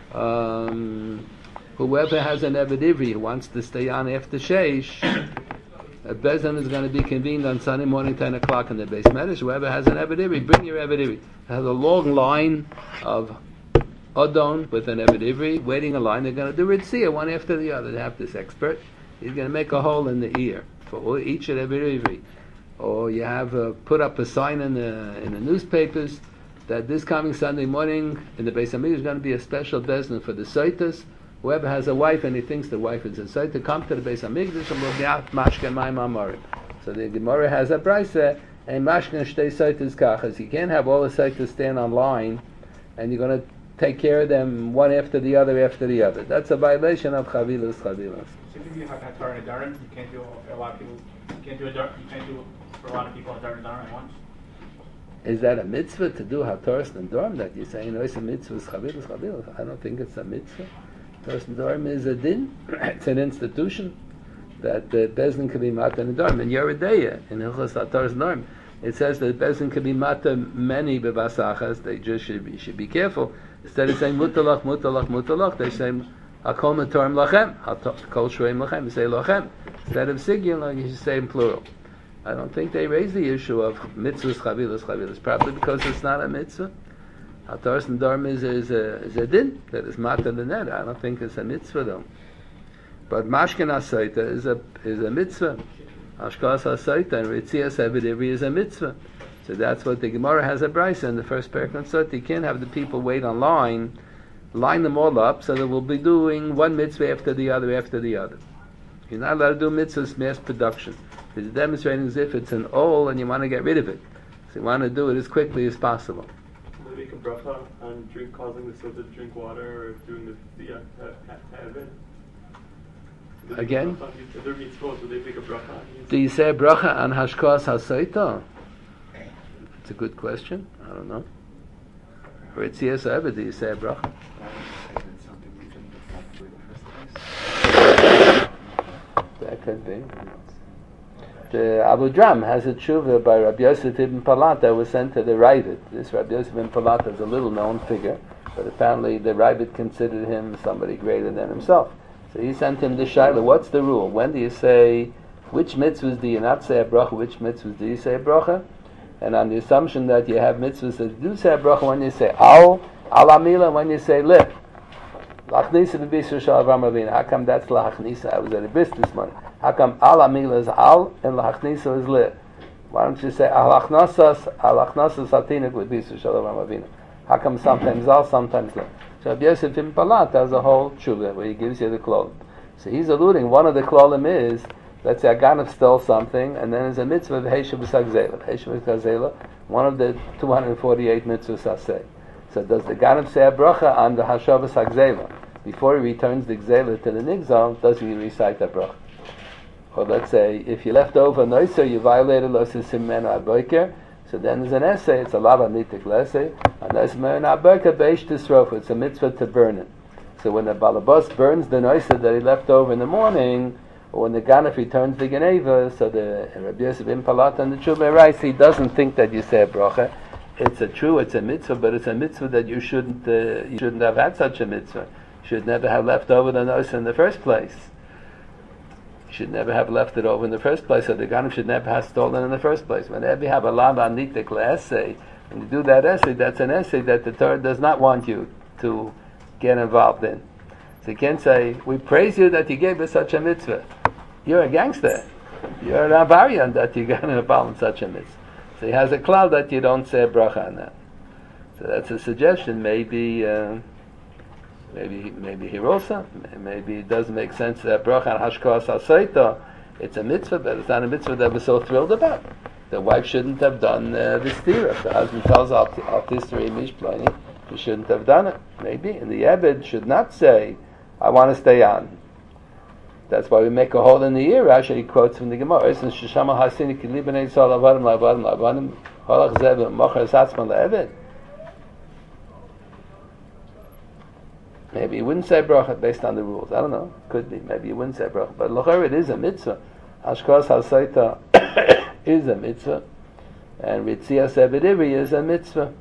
Whoever has an Eved Ivri who wants to stay on after Sheish, a Bezan is going to be convened on Sunday morning, 10 o'clock in the Beis Medrash. Whoever has an Eved Ivri, bring your Eved Ivri. It has a long line of Adon with an Eved Ivri, waiting a line. They're going to do Ritzia one after the other. They have this expert. He's going to make a hole in the ear for each Eved Ivri. Or you have put up a sign in the newspapers that this coming Sunday morning in the Beis Hamikdash is going to be a special Bezan for the Soitas. Whoever has a wife and he thinks the wife is a Soita, come to the Beis Hamikdash and we'll be out mashken mayim amorim. So the Gemara has a brayse and mashken shtei Soitas kachas. You can't have all the Soitas stand on line and you're going to take care of them one after the other. That's a violation of chavilas. So if you have Hatar and Adarim, you can't do a lot of people. You can't do for a lot of people Hatar and Adarim at once. Is that a mitzvah to do Hataras and Adarim? That you say, it's a mitzvah, chavilas. I don't think it's a mitzvah. Hataras and Adarim is a din. It's an institution that the Bezdin can be mata and Adarim. In Yeridea, in Hilchos Hataras and Adarim, it says that Bezdin can be mata many bevasachas. They just should be careful. Instead of saying mutalach, they say hakol matorim lachem, hakol shreim lachem. They say lachem. Instead of sigyon, you should say in plural. I don't think they raise the issue of mitzvahs chavilas, probably because it's not a mitzvah. Hataras and Adarim is a din that is mata the net. I don't think it's a mitzvah though. But mashken hasoita is a mitzvah. Ashkas hasoita and ritzias Eved Ivri is a mitzvah. So that's what the Gemara has a brisa in the first parak on Sot. You can't have the people wait on line them all up, so that we'll be doing one mitzvah after the other. You're not allowed to do mitzvahs mass production. It's demonstrating as if it's an old and you want to get rid of it. So you want to do it as quickly as possible. Can they make a bracha on causing the soda to drink water, or doing the heaven? Again? If they're mitzvot, would they make a bracha? Do you say a bracha on hashkas hasaita? It's a good question. I don't know. For Itzias Eved, do you say a bracha? That could be. The Abu Dram has a tshuva by Rabbi Yosef ibn Palat that was sent to the Ravid. This Rabbi Yosef ibn Palat is a little known figure, but apparently the Ravid considered him somebody greater than himself. So he sent him the shaila. What's the rule? When do you say, which mitzvahs do you not say a bracha? Which mitzvahs do you say a bracha? And on the assumption that you have mitzvahs that do say a bracha, when you say al amila, when you say lip. Lachnisa b'bisur shal Avram Avinu. How come that's lachnisa? I was at a bris this morning. How come al amila is al and lachnisa is lip? Why don't you say al achnasas atinik with bisur shal Avram Avinu? How come sometimes al, sometimes lip? So Rabbi Yosef ibn Palat has a whole tshuva where he gives you the klolim. So he's alluding, one of the klolim is, let's say a ganav stole something, and then there's a mitzvah of Heisha b'sagzela. Heisha b'sagzela, one of the 248 mitzvahs asay. So does the ganav say a bracha on the hashav b'sagzela? Before he returns the gzela to the nigzal, does he recite a bracha? Or let's say, if you left over noiser, you violated lo sisimena aboiker, so then there's an essay, it's a lava nitik l'essay, and there's me'ena aboiker b'eish tisrofa, it's a mitzvah to burn it. So when the balabas burns the noiser that he left over in the morning, or when the Ganef returns the Geneva, so the Rabbi Yosef ibn Palat and the Tshuva writes, he doesn't think that you say a bracha. It's a mitzvah, but it's a mitzvah that you shouldn't have had such a mitzvah. You should never have left over the noise in the first place. You should never have left it over in the first place, so the Ganef should never have stolen in the first place. Whenever you have a lama nitik essay, when you do that essay, that's an essay that the Torah does not want you to get involved in. So you can't say, we praise you that you gave us such a mitzvah. You're a gangster. You're an Avarian that you got involved in such a mitzvah. So he has a cloud that you don't say a bracha on that. So that's a suggestion. Maybe Hirosa. Maybe it doesn't make sense that bracha on hashkas hasaita. It's a mitzvah, but it's not a mitzvah that we're so thrilled about. The wife shouldn't have done this tira. If the husband tells al tisri mishplani, he shouldn't have done it. Maybe. And the Ebed should not say, I want to stay on. That's why we make a hole in the ear. Rashi, he quotes from the Gemara. Maybe you wouldn't say bracha based on the rules. I don't know. Could be. Maybe you wouldn't say bracha. But l'chayr, it is a mitzvah. Hashkas hasaita is a mitzvah. And Ritzias Ebedivri is a mitzvah.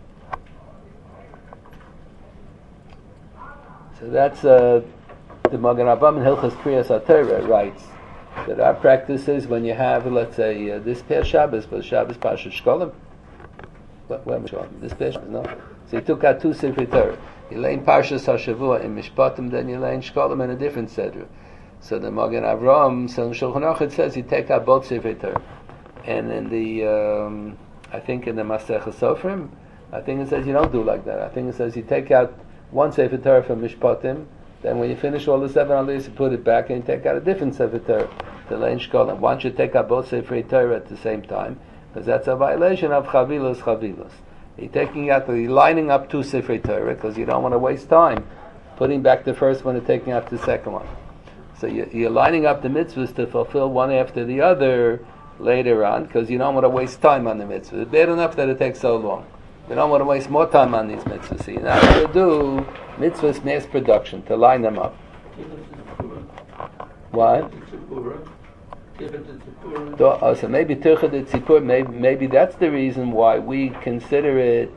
So that's the Magen Avraham in Hilchos Kriyas HaTorah writes that our practice is when you have, let's say, this Peh Shabbos, but Shabbos Parshas Shkolim. When this Peh Shabbos, no. So he took out two Sifrei Torah. You lay in Parshas HaShavua in Mishpatim, then you lay in Shkolim in a different Seder. So the Magen Avraham, so in Shulchan Aruch it says you take out both Sifrei Torah. And in the, I think in the Masechah Sofrim, I think it says you don't do like that. I think it says you take out one Sefer Torah from Mishpatim, then when you finish all the 7 aliyahs, you put it back and you take out a different Sefer Torah, the Lein Shkolim. Why don't you take out both Sefer Torah at the same time? Because that's a violation of Chavilos. You're lining up two Sefer Torah because you don't want to waste time putting back the first one and taking out the second one. So you're lining up the mitzvahs to fulfill one after the other later on because you don't want to waste time on the mitzvahs. It's bad enough that it takes so long. You don't want to waste more time on these mitzvahs. So you're not going to do mitzvahs mass production, to line them up. What? So maybe Tircha de Tzipur, maybe that's the reason why we consider it,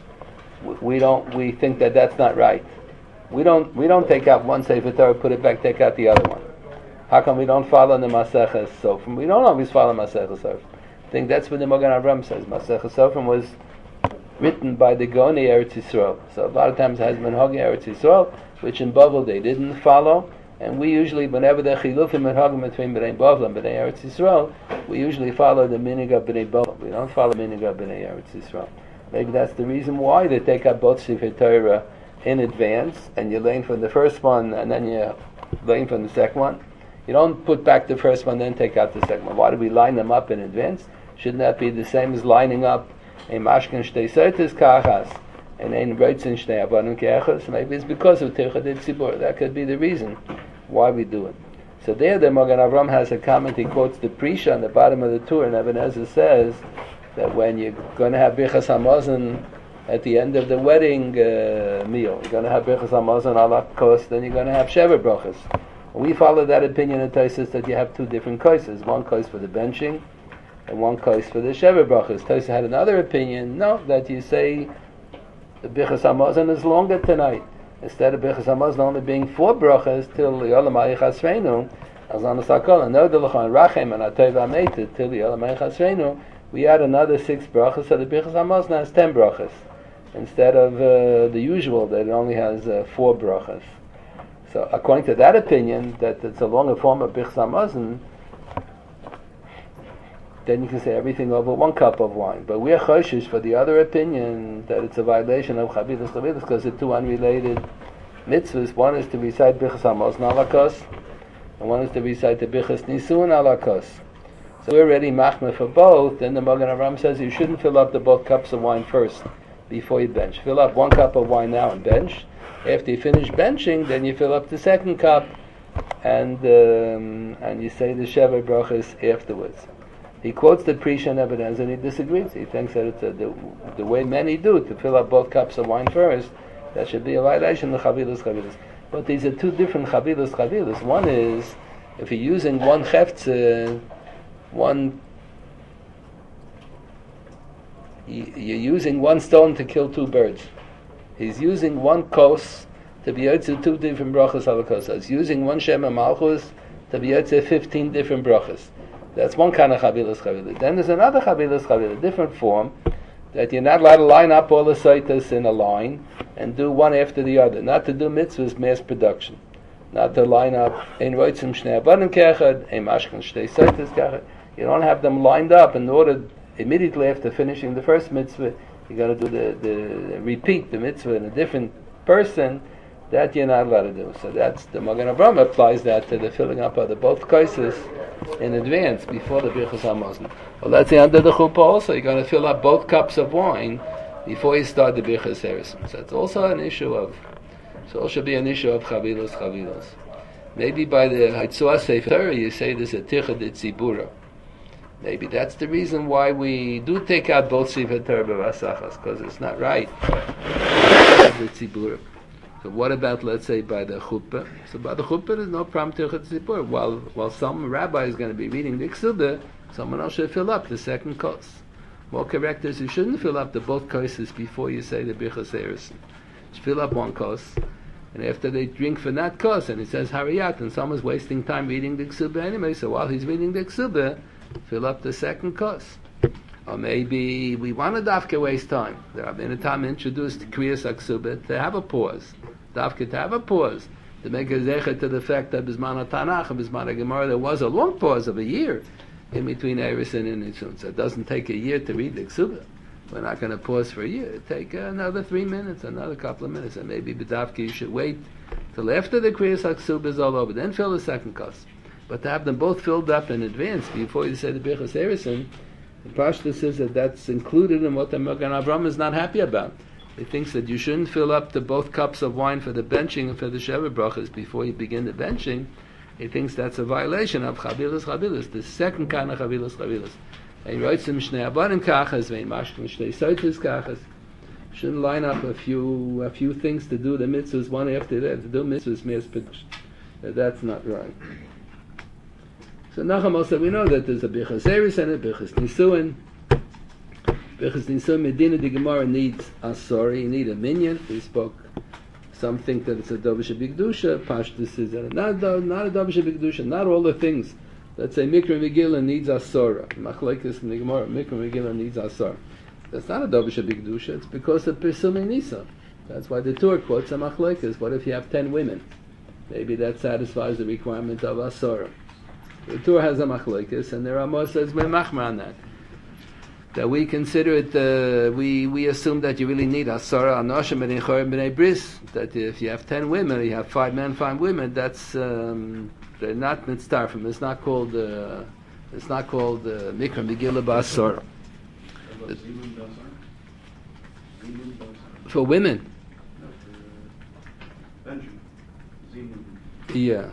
we think that that's not right. We don't take out one Sefer Torah, put it back, take out the other one. How come we don't follow the Masechah Sofrim? We don't always follow Masechah Sofrim. I think that's what the Magen Avraham says. Masechah Sofrim was written by the Goni Eretz Yisrael. So a lot of times it has been Hogi Eretz Yisrael, which in Bavel they didn't follow, And we usually, whenever the chilufim and hagim between Bnei Bavel and Bnei Eretz Yisrael, we usually follow the minig of Bnei Bavel. We don't follow the minig of Bnei Eretz Yisrael. Maybe that's the reason why they take up both Sefer Torah in advance, and you learn from the first one, and then you learn from the second one. You don't put back the first one, then take out the second one. Why do we line them up in advance? Shouldn't that be the same as lining up a mashkin shtei soites kachas and ein reitzin shtei avanim keachas? Maybe it's because of Tircha de Tzibur. That could be the reason why we do it. So there the Magen Avram has a comment. He quotes the Prisha on the bottom of the Tur, and Eben Ezra says that when you're going to have Birchas Hamazon at the end of the wedding meal, you're going to have Birchas Hamazon ala kos, then you're going to have Sheva Brachas. We follow that opinion in Tosfos that you have two different kosses, one kos for the benching and one kos for the Sheva Brachas. Tosfos had another opinion, no, that you say the Birchas Hamazon is longer tonight. Instead of Birchas Hamazon only being 4 brachas till Yolam Ha'Chasreinu, as on the Sakol, and Nodalachon Rachem and Atay V'Ameitet till Yolam Ha'Chasreinu, we add another 6 brachas, so the Birchas Hamazon has 10 brachas, instead of the usual that it only has 4 brachas. So according to that opinion, that it's a longer form of Birchas Hamazon, then you can say everything over 1 cup of wine. But we are choshish for the other opinion that it's a violation of Chavilas Chavilas because they're two unrelated mitzvahs. One is to recite Birchas Hamazon ala kos, and one is to recite the Birchas Nisuin ala kos. So we're already machmeh for both. Then the Magen Avram says you shouldn't fill up the both cups of wine first before you bench. Fill up 1 cup of wine now and bench. After you finish benching, then you fill up the second cup and you say the Sheva Brachas afterwards. He quotes the Prisha and Eben Ezra and he disagrees. He thinks that it's the way many do, to fill up both cups of wine first, that should be a violation of Chavilas Chavilas. But these are two different Chavilas Chavilas. One is, if you're using one Chefze, you're using one stone to kill 2 birds. He's using 1 kos to be able to 2 different brachas halakos. He's using 1 Shema Malchus to be able to 15 different brachas. That's one kind of Chavilas Chavilas. Then there's another Chavilas Chavilas, different form, that you're not allowed to line up all the saitas in a line and do one after the other. Not to do mitzvahs mass production. Not to line up ein roitzim shnei abanim kechad, ein mashkan shtei saitas kechad. You don't have them lined up in order immediately after finishing the first mitzvah. You got to do the repeat the mitzvah in a different person. That you're not allowed to do. So that's the Magen Avram applies that to the filling up of the both kaises in advance before the Birchas Hamazon. Well, that's the end of the chuppah also. You're going to fill up both cups of wine before you start the Birchas Harrison. So it's also an issue of. So it should be an issue of chavilos. Maybe by the Haitzua Sefer Torah you say there's a Tircha de Tzibura. Maybe that's the reason why we do take out both Sefer Torah b'vasachas, because it's not right. The Tzibura. So what about, let's say, by the chuppah? So by the chuppah, there's no problem to tzibur. While some rabbi is going to be reading the ksubah, someone else should fill up the second kos. More correct is you shouldn't fill up the both koses before you say the Birchas Harrison. Just fill up 1 kos, and after they drink from that kos, and it says hariyat, and someone's wasting time reading the ksubah anyway, so while he's reading the ksubah, fill up the second kos. Or maybe we want to dafka waste time. The Rabbeinu Tam introduced Kriyas HaKsubah to have a pause. Dafka to have a pause. To make a zecher to the fact that Bizman HaTanach and Bizman HaGemara there was a long pause of a year in between Eris and Nitzun. So it doesn't take a year to read the Ksubah. We're not going to pause for a year. It'll take another 3 minutes, another couple of minutes. And maybe B'dafka you should wait till after the Kriyas HaKsubah is all over. Then fill the second kos. But to have them both filled up in advance before you say the Birchas Harrison, the Pashta says that that's included in what the Magen Avram is not happy about. He thinks that you shouldn't fill up the both cups of wine for the benching and for the Sheva Brachas before you begin the benching. He thinks that's a violation of Chavilas, the second kind of Chavilas. Ein roitzim shnei abanim kachas, vein mashkin shnei saitas kachas. Shouldn't line up a few things to do the mitzvahs one after that. To do mitzvahs means production. That's not right. So Nachum also, we know that there's a Birchas Harrison and a Birchas Nisuin. Birchas Nisuin, Medina the Gemara needs a sorry, you need a minyan. We spoke. Some think that it's a Dovish Bigdusha. Pashtus is not a Dovish Bigdusha. Not all the things. Let's say Mikra Megillah needs a Sora. Machlekes in the Gemara, Mikra Megillah needs a Sora. That's not a Dovish Bigdusha. It's because of Pirsumi Nisa. That's why the Torah quotes a Machlekes. What if you have 10 women? Maybe that satisfies the requirement of Asura. The Tur has a machlokes, and the Ramah says we're machmir on that. That we consider it, we assume that you really need Asura Anoshim B'nei Chorim B'nei Bris. That if you have 10 women, you have 5 men, 5 women. That's they're not mitzdarfim. It's not called Mikra Megillah B'Asura. For women. Yeah.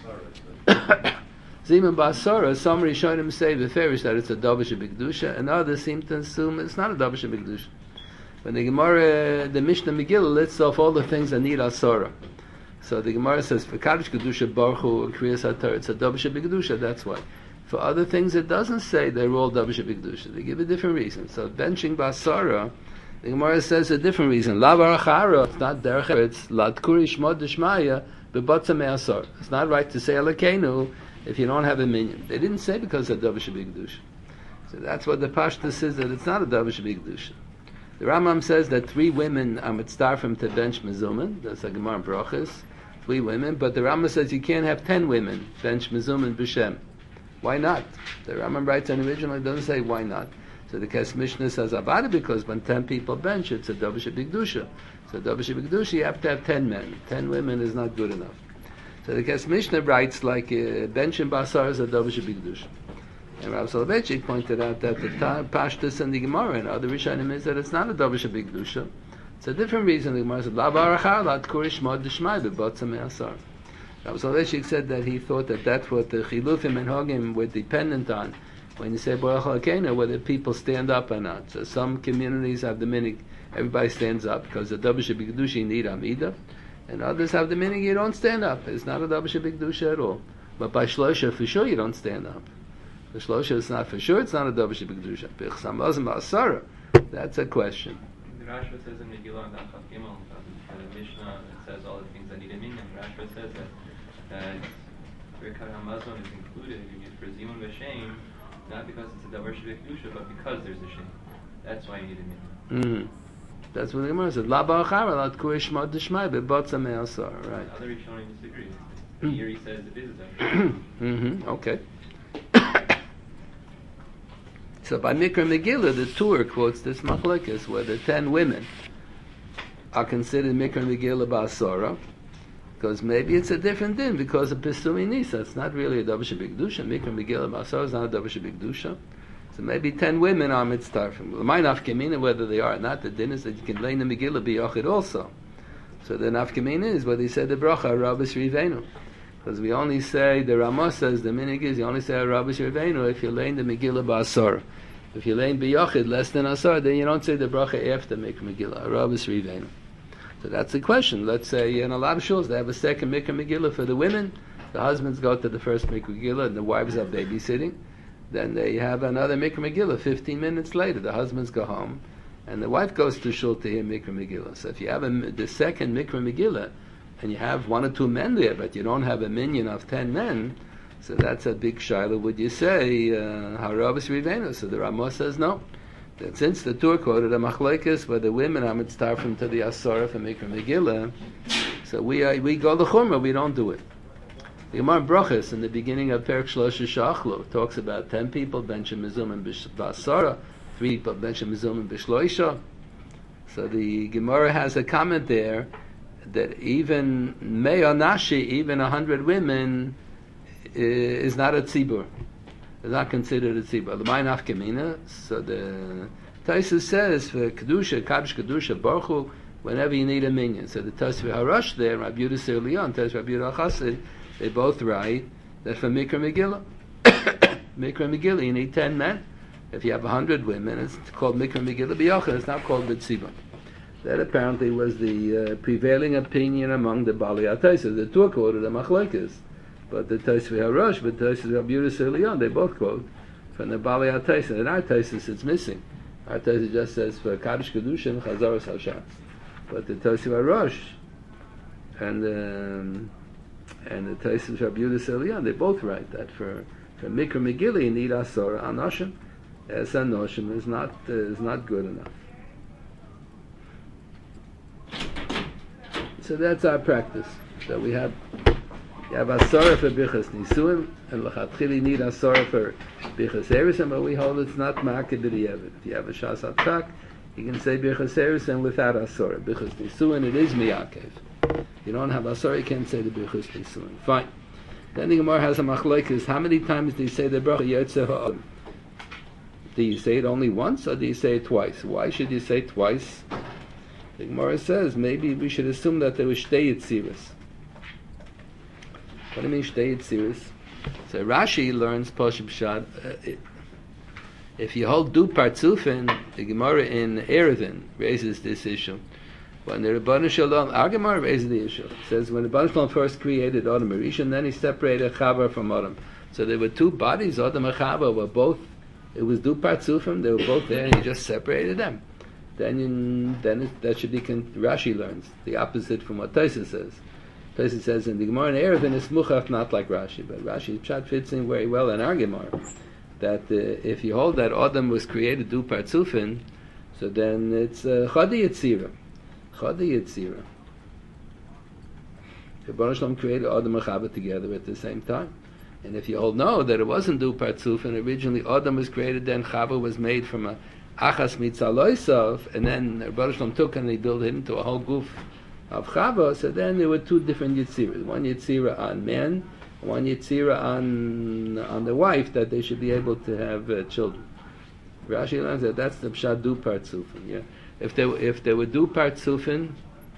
Zimun B'Asura, some Rishonim say beferish that it's a Davish B'Kedusha, and others seem to assume it's not a Davish B'Kedusha. When the Gemara, the Mishnah Megillah lists off all the things that need Asura. So the Gemara says for Kaddish Kedusha Baruch Hu Kriyas HaTorah, it's a Davish B'Kedusha. That's why. For other things, it doesn't say they're all Davish B'Kedusha. They give a different reason. So benching B'Asura, the Gemara says a different reason. La Barachara, it's not Derech, it's Ladkuri Shmod Deshmaya B'Batza Me'Asor. It's not right to say Elokeinu if you don't have a minion. They didn't say because of Davish B'Kedusha. So that's what the Pashta says, that it's not a Davish B'Kedusha. The Rambam says that 3 women are mitzdarfim to bench mezuman. That's a Gemara in Brachos. 3 women, but the Rambam says you can't have 10 women bench mezuman b'shem. Why not? The Rambam writes on originally doesn't say why not. So the Kes Mishnah says avada because when 10 people bench, it's a Davish B'Kedusha. So Davish B'Kedusha, you have to have 10 men. 10 women is not good enough. So the Kes Mishnah writes like bench and basar is a Davish B'Kedusha. And Rav Soloveitchik pointed out that the Pashtus and the Gemara and other Rishonim is that it's not a Davish B'Kedusha. It's a different reason. The Gemara said, La barachar, la tkurish mod d'shmai, b'botza me'asar. Rav Soloveitchik said that he thought that that's what the Chilufim and Hogim were dependent on. When you say Baruch HaKeinu, whether people stand up or not. So some communities have the minig, everybody stands up, because the Davish B'Kedusha you need Amidah. And others have the minig, you don't stand up. It's not a Davish B'Kedusha at all. But by Shlosha, for sure you don't stand up. The Shlosha is not for sure, it's not a Davish B'Kedusha. B'chsamazim B'Asara, that's a question. The Rashba says in Megillah and Daf Gimel, the Mishnah, it says all the things that need a minyan. Rashba says that Birkat HaMazon is included for Zimun V'Shem, not because it's a Davish B'Kedusha, but because there's a Shem. That's why you need a minyan. That's what the Gemara says. La ba'achara la tkurish mod d'shmai b'botza me'asar. Right. Other Rishonim disagree. Here he says it is a Okay. So by Mikra Megillah, the Tur quotes this machlekes where the 10 women are considered Mikra Megillah ba'asara, because maybe it's a different din because of Pisumi Nisa. It's not really a Davish B'Kedusha. Mikra Megillah ba'asara is not a Davish B'Kedusha. So maybe 10 women are mitzdarfim. The my nafkamina, whether they are or not, the din is that you can lay the Megillah b'yochid also. So the nafkamina is what he said the bracha Rabbis Rivenu. Because we only say, the Ramah says, the minig is, you only say Rabbis Rivenu if you're laying the Megillah b'asar. If you're laying b'yochid less than asar, then you don't say the bracha after Mikra Megillah, Rabbis Rivenu. So that's the question. Let's say in a lot of shuls they have a second Mikra Megillah for the women. The husbands go to the first Mikra Megillah and the wives are babysitting. Then they have another Mikra Megillah 15 minutes later. The husbands go home and the wife goes to shul to hear Mikra Megillah. So if you have the second Mikra Megillah and you have 1 or 2 men there, but you don't have a minyan of 10 men, so that's a big shiloh. Would you say Harabas Rivenu? So the Ramah says no. That since the Tur quoted a machlekes where the women are mitzdarfim to the Asara for Mikra Megillah, so we go the Chumrah, we don't do it. The Gemara Brachos in the beginning of Perek Shlosha Shachlo talks about 10 people benching mizum and b'asara, 3 people benching mizum and b'shloisha. So the Gemara has a comment there that even Mea Nashi, even 100 women, is not a tzibur. It's not considered a tzibur. The Ma'inaf Kemina. So the Taisus says for Kedusha, Kaddish Kedusha, Baruch Hu, whenever you need a minyan. So the Tosfos Harash there, Rabbi Yehuda Sir Leon, Tosfos Rabbi Yehuda Chassid, they both write that for Mikra Megillah, Mikra Megillah, you need 10 men. If you have 100 women, it's called Mikra Megillah B'Yochid. It's not called B'Tziba. That apparently was the prevailing opinion among the Balei HaTosfos. The Tur quoted the machlekes, but the Tosfos Harash, but Tosfos Rabbi Yehuda Sir Leon, they both quote from the Balei HaTosfos. In our Tosfos, it's missing. Our Tosfos just says for Kaddish Kedusha and Chazaros Hashatz. But the Tosfos Harash and the Tosfos Rabbi Yehuda Sir Leon, they both write that for Mikra Megillah you need Asara Anoshim. As Anoshim is not good enough. So that's our practice. So we have You have Asara for Birchas Nisuim, and L'chatchili need Asara for Birchas Erusin, but we hold it's not Ma'aked B'di'evet. If you have a Shas Atrak, you can say Birchas Erusin without Asara. Birchas Nisuim, it is Miyakev. You don't have Asara, you can't say the Birchas Nisuim. Fine. Then the Gemara has a machlokes. How many times do you say the bracha Yotzei Ha'adam? Do you say it only once, or do you say it twice? Why should you say twice? The Gemara says maybe we should assume that there was Shtei Yetziras. What do you mean Shtei Yetziras? So Rashi learns Poshup Shad. If you hold Du Partzufin, the Gemara in Erevin raises this issue. When the Rebbeinu Shalom, our Gemara raises the issue. It says when the Rebbeinu Shalom first created Adam and Rishon, then he separated Chava from Adam. So there were two bodies, Adam and Chava were both, it was Du Partzufim, they were both there, and he just separated them. That should be, Rashi learns, the opposite from what Tosfos says. Tosfos says in the Gemara in Erevin is Muchach, not like Rashi, but Rashi Pshat fits in very well in our Gemara. That if you hold that Adam was created Du Partzufin, so then it's Chadi Yetzirah. Chadi Yetzirah. The Rebbeinu Shalom created Adam and Chava together at the same time. And if you hold no, that it wasn't Du Partzufin, originally Adam was created, then Chava was made from a Achas Mitzaloisav, and then the Rebbeinu Shalom took and he built it into a whole goof of Chava, so then there were two different Yetziras. One Yetzirah on men, one Yetzirah on the wife, that they should be able to have children. Rashi learns that that's the Pshat Du Partzufin, yeah. If they were Du Partzufin,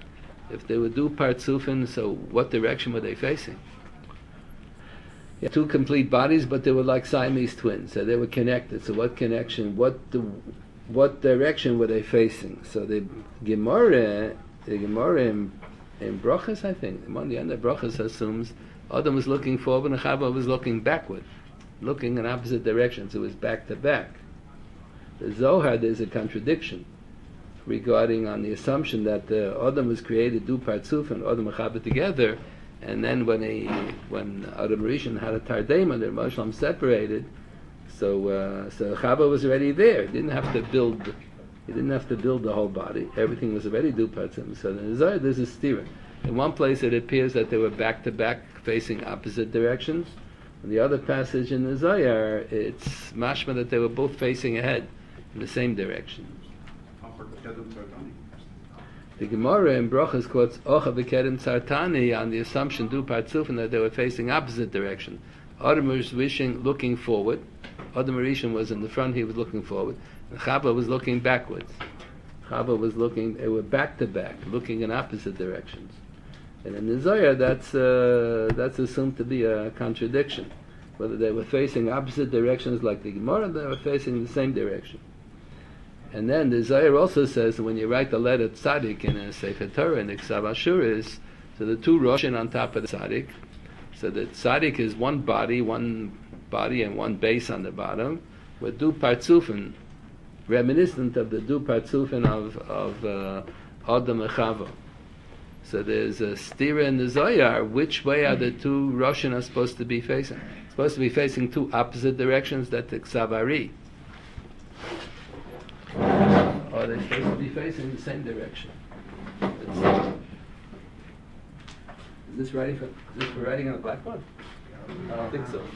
so what direction were they facing? Yeah, two complete bodies, but they were like Siamese twins, so they were connected. So what connection? What direction were they facing? So the Gemara in Brachas, I think, on the end of Brachas assumes Adam was looking forward and Chava was looking backward, looking in opposite directions. It was back to back. The Zohar, there's a contradiction regarding on the assumption that Adam was created Du Partzuf and Adam and Chava together, and then when Adam Rishon had a Tardema, the Rebbeinu Shalom separated, so Chava was already there. He didn't have to build the whole body. Everything was already Du Partzuf. So in the Zohar there's a stira. In one place it appears that they were back to back facing opposite directions. In the other passage in the Zohar, it's mashma that they were both facing ahead in the same direction. The Gemara in Brachas quotes Ocha v'Kedem Tzartani on the assumption Du Partzufin that they were facing opposite direction. Adam was looking forward. Adam Rishon was in the front; he was looking forward. And Chava was looking backwards. They were back to back, looking in opposite directions. And in the Zohar, that's assumed to be a contradiction. Whether they were facing opposite directions like the Gemara, they were facing the same direction. And then the Zohar also says that when you write the letter Tzadik in a Sefer Torah in the Ksav Ashuris, so the two Roshin on top of the Tzadik, so the Tzadik is one body and one base on the bottom, with Du Partzufin, reminiscent of the Du Partzufin of Adam and Chava. So there's a stira in the Zohar. Which way are the two Roshin are supposed to be facing? Supposed to be facing two opposite directions. That's the Ksav Ari. Or they're supposed to be facing the same direction. Is this for writing on a blackboard? I don't think so.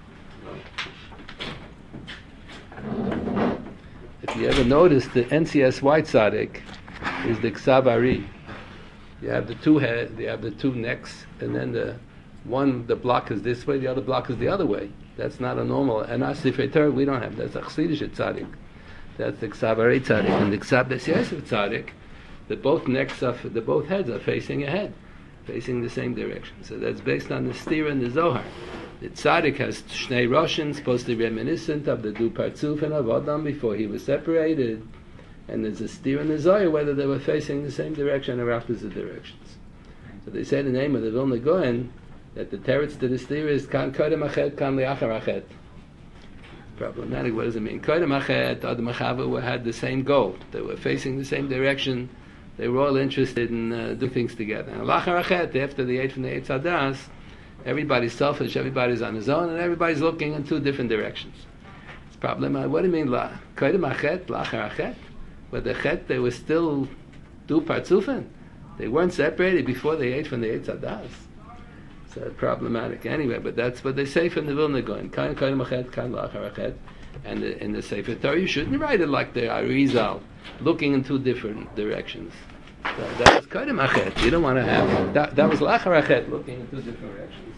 No. If you ever notice, the NCS White Tzaddik is the Ksav Ari. You have the two heads, you have the two necks, and then the block is this way, the other block is the other way. That's not a normal. And our Sifrei Torah, we don't have. That's a Chassidish Tzaddik. That's the Ksav Ari Tzaddik. And the Ksav Beis Yosef Tzaddik, the both heads are facing ahead, facing the same direction. So that's based on the stira and the Zohar. The Tzaddik has Shnei Roshin, supposed to be reminiscent of the Du Partzufin of Adam before he was separated. And there's a stira in the Zohar whether they were facing the same direction or opposite directions. So they say the name of the Vilna Gaon that the teretz to the stira is Kan Kodem Achet, Kan Le'achar Achet. Problematic. What does it mean? Kodem Achet, Adam and Chava had the same goal. They were facing the same direction. They were all interested in doing things together. And Le'achar Achet, after they ate from the Eitz Hadas, everybody's selfish, everybody's on his own, and everybody's looking in two different directions. It's problematic. What do you mean? Kodem Achet, Le'achar Achet? But the Chet, they were still Du Partzufin. They weren't separated before they ate from the Eitz Hadas. So problematic. Anyway, but that's what they say from the Vilna Gaon. Kain Kain Machet, Kain Lachar Achet. And in the Sefer Torah, you shouldn't write it like the Arizal, looking in two different directions. So that was Kain Machet. You don't want to have that was Lachar Achet, looking in two different directions.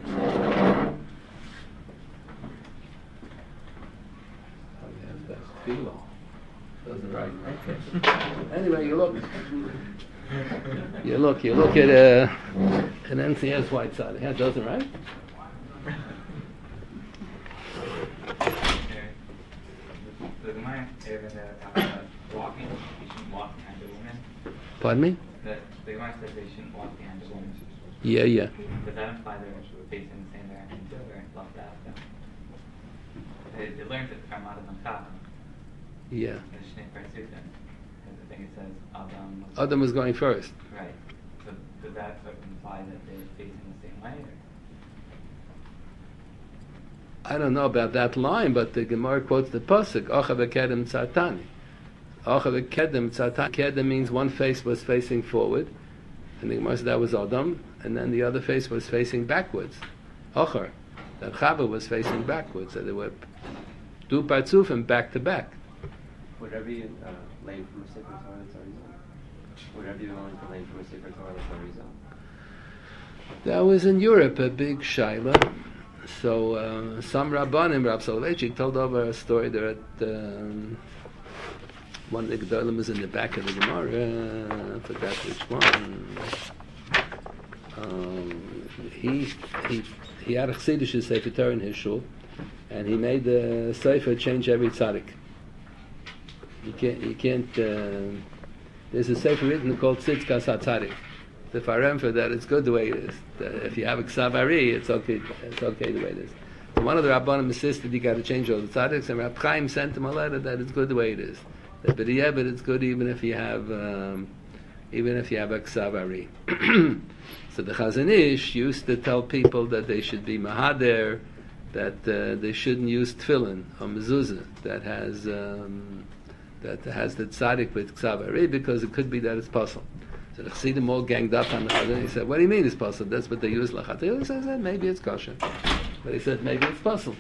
Philo. Doesn't write. Okay. Anyway, you look at an NCS white side. Yeah, it doesn't write. The Gemara talks walking. You shouldn't walk behind a woman. Pardon me? The Gemara says they shouldn't walk behind a woman. Yeah. Does that imply they're facing the same direction too, or left after? They learned it from Adam and Chava. Yeah. The Shnei Parsuta. I think it says Adam was going first. Right. So does that sort of imply that they're facing the same way? Or? I don't know about that line, but the Gemara quotes the pasuk Ocha v'kedem tzartani. Ocha v'kedem tzartani. Kedem means one face was facing forward, and the Gemara said that was Adam, and then the other face was facing backwards. Ochar, that Chava was facing backwards, so they were two partzufim back to back. Whatever you lane from a Sefer Torah, that's Arizal. Whatever you're going to lane from a Sefer Torah, that's Arizal. That was in Europe, a big shaila. So some Rabbanim, Rav Soloveitchik, told over a story there at one of the Gedolim was in the back of the Gemara. I forgot which one. He had a Chassidish Sefer Torah in his shul, and he made the Sefer change every tzaddik. You can't. There's a Sefer written called Tzidkas HaTzadik. The Farem for that, it's good the way it is. If you have a Ksav Ari, it's okay the way it is. So one of the Rabbanim insisted you got to change all the tzaddiks, and Rab Chaim sent him a letter that it's good the way it is. But it's good even if you have a Ksav Ari. So the Chazon Ish used to tell people that they should be Mahader, that they shouldn't use tefillin or mezuzah that has the tzaddik with Ksav Ari, because it could be that it's possible. So the Chassidim all ganged up on the Chazon. He said, "What do you mean it's possible? That's what they use lachatchila." He said, "Maybe it's kosher," but he said, "Maybe it's possible."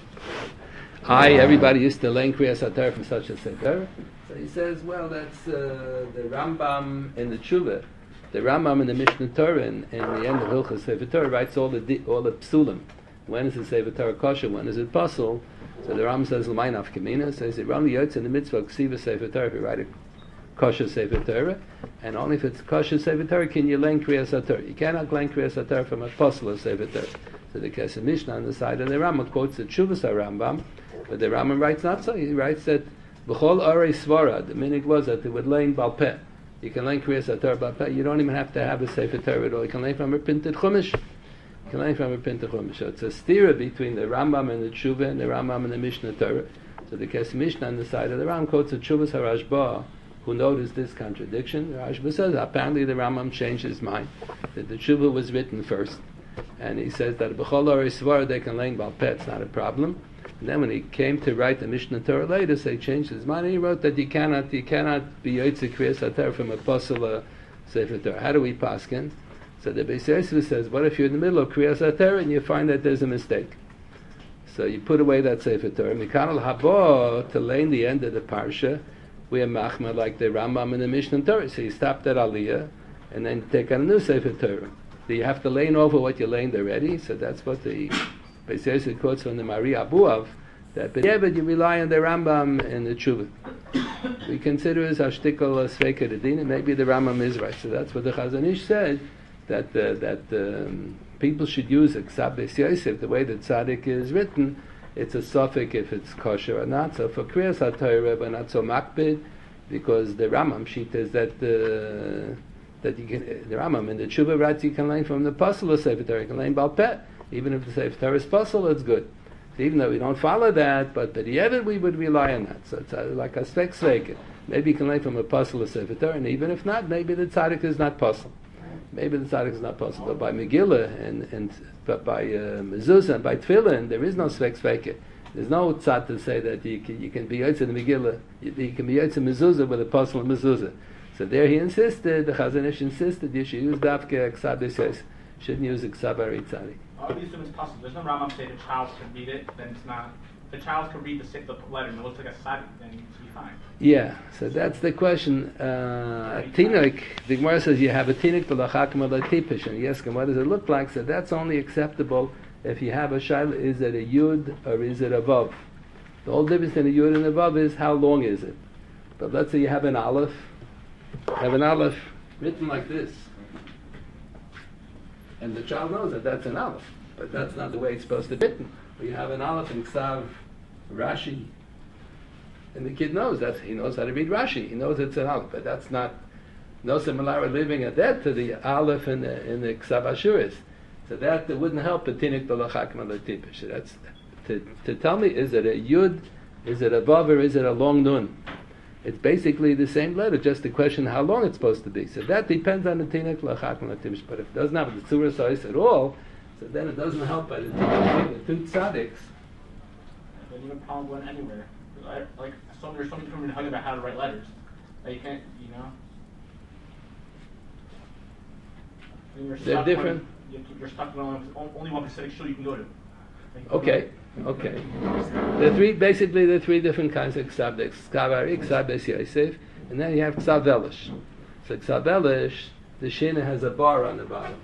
Everybody used to learn Kriyas HaTorah from such a sefer. So he says, "Well, that's the Rambam in the Tshuva, the Rambam in the Mishnah Torah, in the end of Hilchos Sefer Torah writes all the psulim. When is the Sefer Torah kosher? When is it possible?" So the Rambam says, "L'may nafkamina." So he said, "Rambam yotz in the mitzvah ksiva Sefer Torah. If you write a kosher Sefer Torah, and only if it's kosher Sefer Torah can you learn Kriyas HaTorah. You cannot learn Kriyas HaTorah from a apostle of Sefer Torah." So the Kesef Mishnah on the side of the Rambam quotes the Tshuvas HaRambam, but the Rambam writes not so. He writes that B'chol Arei Svara, the minig was that they would learn Baal Peh. You can learn Kriyas HaTorah Baal Peh. You don't even have to have a Sefer Torah at all. You can learn from a printed Chumash. So it's a stira between the Rambam and the Tshuva and the Rambam and the Mishnah Torah. So the Kesef Mishnah on the side of the Rambam quotes the Tshuvas HaRashba, who noticed this contradiction. Rashba says apparently the Rambam changed his mind, that the Tshuva was written first, and he says that B'chol Orei Svar they can learn Baal Peh, it's not a problem. And then when he came to write the Mishnah Torah later, so he changed his mind and he wrote that you cannot be Yotzei Kriyas HaTorah from a Apostle Sefer Torah. How do we paskin? So the Beis Yosef says, what if you're in the middle of Kriyas HaTorah and you find that there's a mistake? So you put away that Sefer Torah. Mikanal Habo, to lay in the end of the parsha, we have machma like the Rambam and the Mishnah Torah. So you stop that aliyah and then take on a new Sefer Torah. So you have to lane over what you laned already. So that's what the Beis Yosef quotes from the Mari Abuav, that but you rely on the Rambam and the Tshuva. We consider as hashtikol sveika dedina. Maybe the Rambam is right. So that's what the Chazon Ish said, that people should use a Ksav Beis Yosef the way that Tzaddik is written. It's a suffix if it's kosher or not. So for Kriyas HaTorah, we're not so makbid, because the Rambam sheet is that you can, the Rambam in the Tshuva writes you can learn from the Apostle of Sefer Torah, you can learn Baal Peh. Even if the Sefer Torah is Apostle, it's good. So even though we don't follow that, but the Yevid we would rely on that. So it's like a svek. Maybe you can learn from Apostle of Sefer Torah, and even if not, maybe the Tzaddik is not possible. Maybe the tzaddik is not possible. But by Megillah but by Mezuzah and by Tefillin, there is no svek. There's no tzad to say that you can be yotze in the Megillah, you can be yotze in Mezuzah with Apostle of Mezuzah. So there he insisted, the Chazon Ish insisted, you should use Dafke Ksav Beis Yosef. Shouldn't use a Ksav Ari Tzadik. All these things possible. There's no Rambam say the child can read it, then it's not. The child can read the letter and it looks like a tzaddik, then it's be fine. Yeah, so that's the question. Tinuk, the Gemara says you have a tinuk to lachakim tipish, and yes, what does it look like? So that's only acceptable if you have a shaila. Is it a yud or is it a vav? The whole difference in a yud and a vav is how long is it. But let's say you have an aleph. Written like this, and the child knows that that's an aleph, but that's not the way it's supposed to be written. Or you have an aleph in Ksav Rashi, and the kid knows that he knows how to read Rashi. He knows it's an aleph, but that's not no similar living at that to the aleph in the Ksav Ashuris. So that wouldn't help a tinik to lachakim tipish. So that's to tell me, is it a yud, is it a vav, or is it a long nun? It's basically the same letter, just the question how long it's supposed to be. So that depends on the tinik lachakim tipish. But if it doesn't have the tzura size at all, so then it doesn't help by the two tzaddiks. There's even a problem going anywhere. Like there's something coming to hug about how to write letters. Like you can't, They're different. You're stuck with only one specific shul you can go to. Okay. Basically the three different kinds of ksabdeks: Ksav Ari, Ksav Beis Yosef, and then you have Ksav Elish. So Ksav Elish, the shina has a bar on the bottom.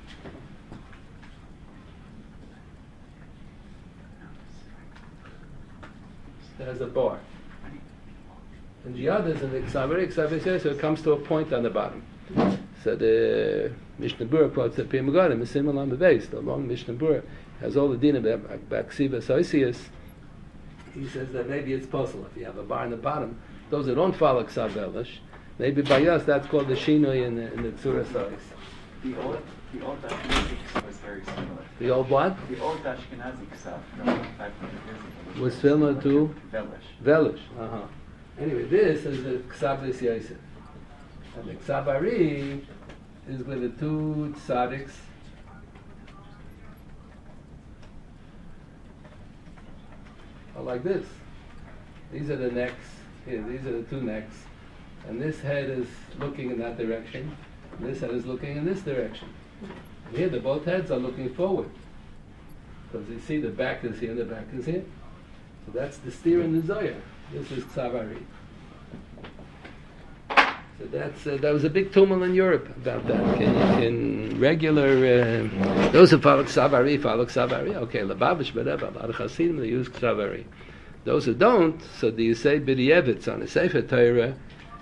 It has a bar. And the others in the Ksav Ari, Ksav Beis Yosef, it comes to a point on the bottom. So the Mishnah Berurah quotes the Pri Megadim, a similar on the base. The long Mishnah Berurah has all the din about Ksiva Soisius. He says that maybe it's possible if you have a bar in the bottom. Those that don't follow Ksav Elish, maybe by us that's called the Shinoi in the Tzura Sois. The old Ashkenazi Ksav was very similar. The old what? The old Ashkenazi Ksav from 500 years ago was similar to Velish. Anyway, this is the Ksav Beis Yosef. And the Ksav Ari is with the two tzaddiks. Like this. These are the necks. Here, these are the two necks. And this head is looking in that direction. And this head is looking in this direction. And here, both heads are looking forward. Because you see the back is here and the back is here. So that's the steer in the Zohar. This is Ksav Ari. So that was a big tumult in Europe about that. Can regular those who follow Ksav Ari follow Ksav Ari? Okay, Lubavitch, whatever. A lot of Hasidim they use Ksav Ari. Those who don't, so do you say B'di'evitz on a Sefer Torah?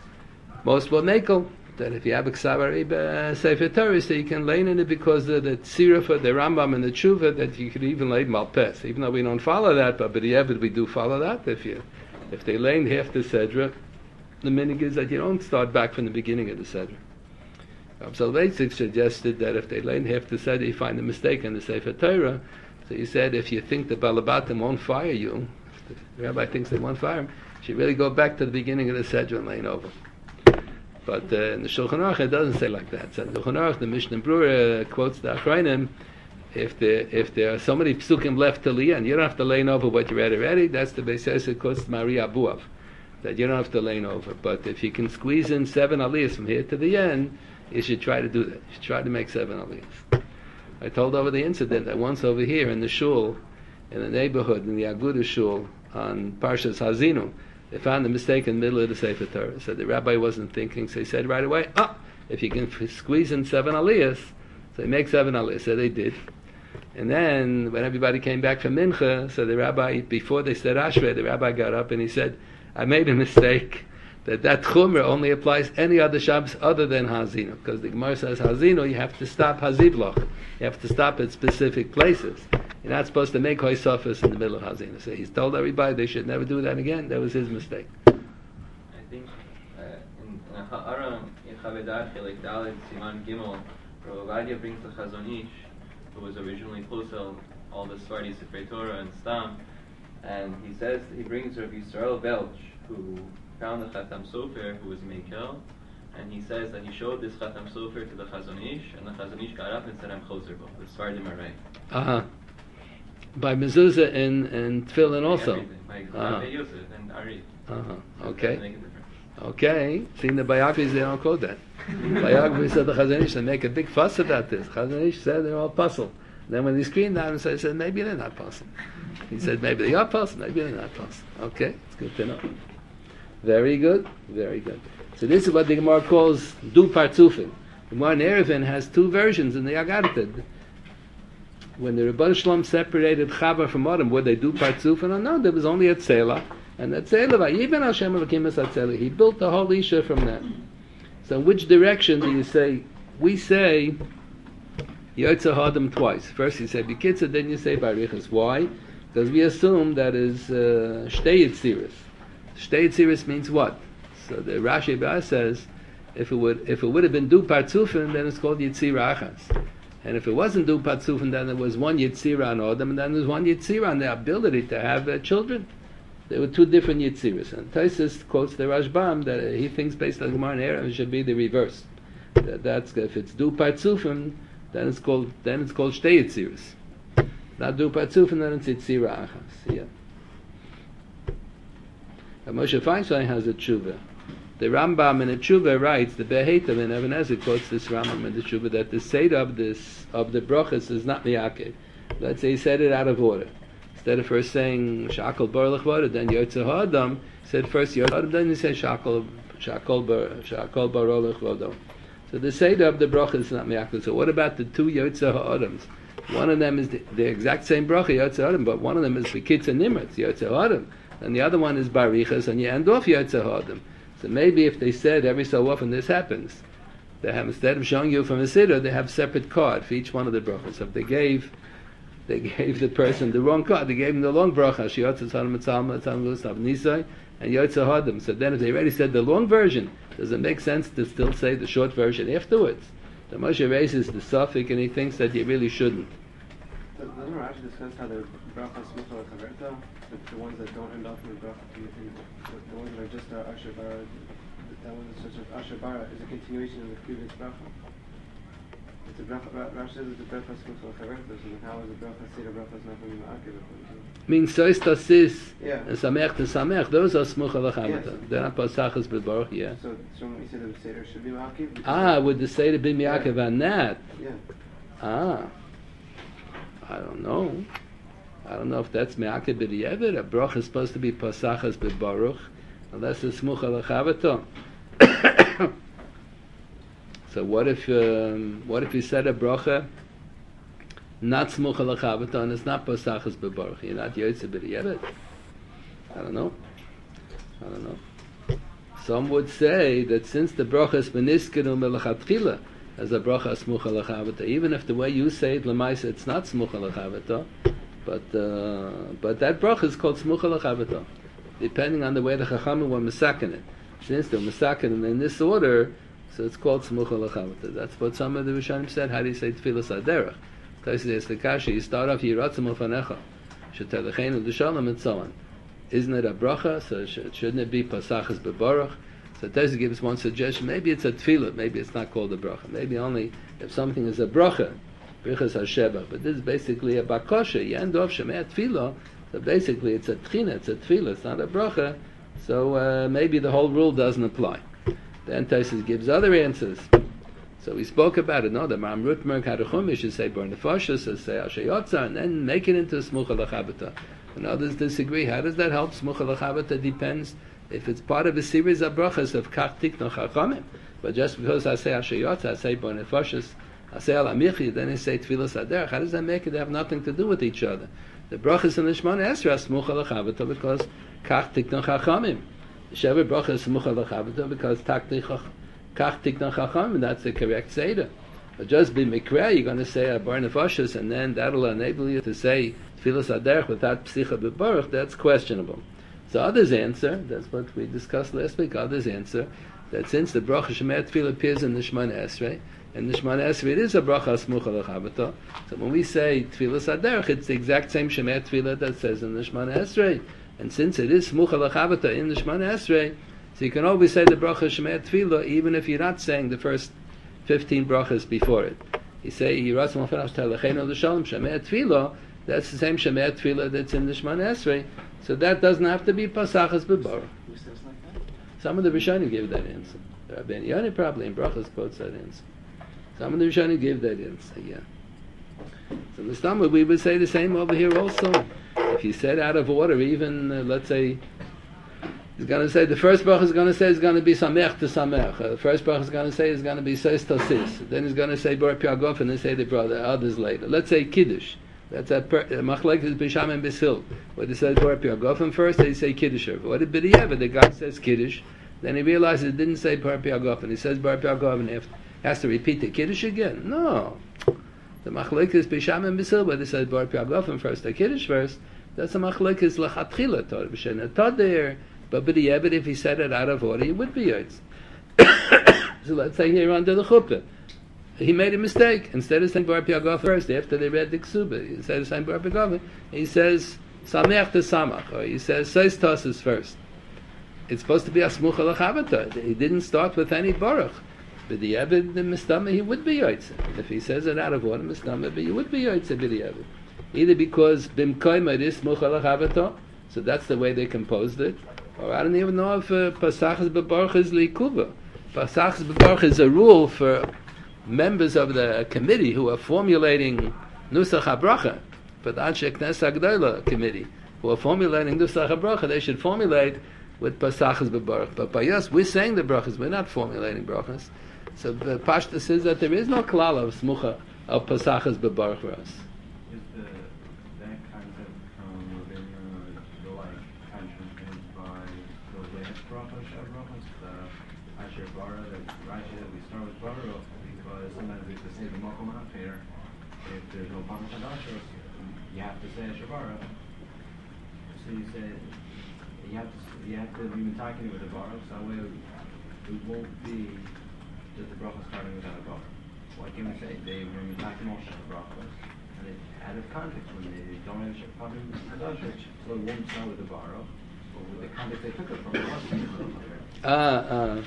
Most will makel that if you have a Ksav Ari Sefer Torah, so you can lay in it because of the Tzira for the Rambam and the Tshuva that you could even lay Malpes. Even though we don't follow that, but B'di'evitz we do follow that. If they lay in half the Sedra, the minig is that you don't start back from the beginning of the Sedra. Soloveitchik suggested that if they learn half the Sedra, you find a mistake in the Sefer Torah. So he said, if you think the Balabatim won't fire you, if the rabbi thinks they won't fire him, you should really go back to the beginning of the Sedra and lay over. But in the Shulchan Aruch, it doesn't say like that. So in the Shulchan Aruch, the Mishnah Berurah quotes the Achrayim, if there are so many psukim left to lay, and you don't have to lay over what you read already, that's the Beis Yosef quotes Maria Abuav, that you don't have to lay over. But if you can squeeze in 7 aliyahs from here to the end, you should try to do that. You should try to make 7 aliyahs. I told over the incident that once over here in the shul, in the neighborhood, in the Aguda shul, on Parshas Hazinu, they found a mistake in the middle of the Sefer Torah. So the rabbi wasn't thinking, so he said right away, if you can squeeze in 7 aliyahs, so they make 7 aliyahs. So they did. And then, when everybody came back from Mincha, so the rabbi, before they said Ashrei, the rabbi got up and he said, I made a mistake, that chumrah only applies any other Shabbos other than Hazinu. Because the Gemara says Hazinu, you have to stop Hazivloch. You have to stop at specific places. You're not supposed to make Hoysofis in the middle of Hazinu. So he's told everybody they should never do that again. That was his mistake. I think in Ha'ara, in Chavedat, Chelik Dalet, Siman Gimel, Rav Ovadia brings the Chazon Ish, who was originally Kosel, all the Sfardi Sifrei Torah and Stam, and he says, he brings Rav Yisrael Belch, who found the Chatam Sofer, who was Meikel, and he says that he showed this Chatam Sofer to the Chazon Ish, and the Chazon Ish got up and said, I'm Choser Bo. The Sfardim are right. By mezuzah and tefillin also. Everything. By Rabbi Yosef and Ari. Okay. Okay. See, in the biographies they don't quote that. Biography said the Chazon Ish, they make a big fuss about this. Chazon Ish said they're all puzzled. Then when he screened down, he said, maybe they're not puzzled. He said, maybe they are puzzled, maybe they're not puzzled. Okay, it's good to know. Very good, very good. So this is what the Gemara calls Du Partzufin. The Gemara in Eruvin has two versions in the Agartha. When the Rebbe Shalom separated Chava from Adam, would they do Partzufin or no? There was only a Tzela. And that Tzela, even Hashem Elokim es Tzela, he built the whole Isha from that. So which direction do you say? We say Yotze Hadam twice. First you say B'Kitzah, then you say Barichas. Why? Because we assume that is Shtei Yitziris. Shtei Yitziris means what? So the Rashi B'Ah says, if it would have been Du Partzufin, then it's called Yitzira Achas. And if it wasn't Du Partzufin, then there was one Yitzira on Adam, and then there's one Yitzira on the ability to have children. There were two different Yitziras. And Taisus quotes the Rashbam that he thinks based on Gemara and Eruvin it should be the reverse. That's if it's Du Partzufin, then it's called Shtei Yitziras. Not Du Partzufin, then it's Yitzira Achas. Yeah. And Moshe Feinstein has a tshuva. The Rambam in the tshuva writes, the Beheitav in Even HaEzer quotes this Rambam in the tshuva that the seder of the brachas is not miyaked. Let's say he said it out of order. Instead of first saying Shakol Bar Lechvada, then Yotze Ha'adam, said first Yotze Ha'adam, then he said Shakol Bar Lechvada. So the seder of the brachas is not miyaked. So what about the two Yotze Ha'adams? One of them is the exact same bracha, Yotze Ha'adam, but one of them is B'Kitzah Nimritz, Yotze Ha'adam. And the other one is Barichas, and you end off Yotze Ha'adam. So maybe if they said every so often this happens, they have, instead of showing you from a siddur, they have separate card for each one of the brachas. So if they gave the person the wrong card, they gave him the long bracha, Shiyotze Tzalm Tzalm Tzalm Tzalm Nisai, and Yotze Ha'adam. So then if they already said the long version, does it make sense to still say the short version afterwards? The Moshe raises the suffix and he thinks that you really shouldn't. Doesn't Rashi discuss how the bracha smucha l'chaverta, the ones that don't end up in the bracha, do you think the ones that are just Asher Bara, that one is such as Asher Bara is a continuation of the previous bracha? It's a bracha, Rashi says it's a bracha smucha l'chaverta, so then how is the bracha seder bracha is not going to be ma'akev? Means sois tasis and samech to samech, those are smucha l'chaverta. They're not pasachas b'baruch, yeah. So when you said the seder should be ma'akev? Would the seder be ma'akev on that? Yeah. I don't know. I don't know if that's me'akev b'di'evet. A bracha is supposed to be pasachas b'baruch, unless it's smucha l'chaverta. So what if you said a bracha not smucha l'chaverta and it's not pasachas b'baruch? You're not yotze b'di'evet. I don't know. Some would say that since the bracha is beniskenu me'lechatchila as a bracha smucha l'chaverta, even if the way you say it l'maisa it's not smucha l'chaverta, but that bracha is called smucha l'chaverta, depending on the way the chachamim were misaken it. Since they're misaken in this order, so it's called smucha l'chaverta. That's what some of the Rishonim said. How do you say tefillas aderech? Because the kasha, you start off yiratzim ufanecha, shetelecheinu d'shalom, and so on. Isn't it a bracha? So shouldn't it be pasachas b'baruch? So Teza gives one suggestion. Maybe it's a tefillah. Maybe it's not called a bracha. Maybe only if something is a bracha, brichas hasheba. But this is basically a bakosha. You end off shemei tefillah. So basically, it's a tchina. It's a tefillah. It's not a bracha. So maybe the whole rule doesn't apply. Then Teza gives other answers. So we spoke about it. No, the Maram Rutmerk had a chumash. Should say bar nefashos, should say asher yotzar, and then make it into smucha l'chaverta. And others disagree. How does that help? Smucha l'chaverta depends. If it's part of a series of brachas of kach tikno chachamim, but just because I say asher yotzar, I say bar nefashos, I say al amichi, then I say tefillas aderech. How does that make it? They have nothing to do with each other. The brachas in the Shemona Esrei are smucha l'chaverta because kach tikno chachamim. The Shever bracha is smucha l'chaverta because kach tikno chachamim. That's the correct seder. But just be mikra, you're going to say a bar nefashos, and then that'll enable you to say tefillas aderech without psicha b'baruch. That's questionable. So others answer, that's what we discussed last week, others answer that since the bracha Shemei Tefillah appears in the Shemona Esrei, and the Shemona Esrei it is a bracha smucha l'chaverta, so when we say Tefillas aderech, it's the exact same Shemei Tefillah that says in the Shemona Esrei, and since it is smucha l'chaverta in the Shemona Esrei, so you can always say the bracha Shemei Tefillah even if you're not saying the first 15 brachas before it. You say Yiratzim L'Fanash Telecheinu L'Shalom Shemei Tefillah, that's the same Shemei Tefillah that's in the Shemona Esrei. So that doesn't have to be pasachas b'baruch. Who says like that? Some of the Rishonim give that answer. The Rabbeinu Yonah probably in Brachos quotes that answer. Some of the Rishonim give that answer, yeah. So the Stammer, we would say the same over here also. If you said out of order, even, let's say, he's going to say, the first bracha is going to say is going to be Samech to Samech. The first bracha is going to say is going to be Sis to Sis. Then he's going to say Bar Piagov and then say the brother, others later. Let's say Kiddush. That's a Machlek is Bisham and Bisil. What he says Bar Piagov first, they say Kiddush. What did B'di'eva? The guy says Kiddush. Then he realizes it didn't say Bar Piagov and he says Bar Piagov and he has to repeat the Kiddush again. No. The Machlek is Bisham and Bisil, but he says Bar Piagov first, the Kiddush first. That's a Machlek is Lachatchila Tor B'Shen. Tor there. But b'di'evet, if he said it out of order, he would be yotz. So let's say here under the chuppah, he made a mistake. Instead of saying Bar Piagov first, after they read the Ksuba, instead of saying Bar Piagov, he says Samech to Samach, or he says Seis Tosses first. It's supposed to be a Smucha L'Chavata. He didn't start with any Baruch. B'di'evet, the Mistama, he would be yotz. If he says it out of order, Mistama, he would be yotz b'di'evet. Either because Bimkoima it is Smucha L'Chavata, so that's the way they composed it, or I don't even know if Pasachas B'Baruch is Likuva. Pasachas B'Baruch is a rule for members of the committee who are formulating Nusach HaBracha, for the Anshe Knesset Agdola committee, who are formulating Nusach HaBracha, they should formulate with Pasachas B'Baruch. But by us, we're saying the brachas, we're not formulating brachas. So the Pashta says that there is no klal of Smucha of Pasachas B'Baruch for us. If there's no Baruch Hadashos, you have to say Shabara. So you say you have to be talking with a Baruch, so that way it won't be that the bracha starting without a Baruch. Why can't we say they were talking Moshe brachos, and it's out of context when they don't have Shabara Hadashos, so it won't start with the Baruch, but with the context they took it from.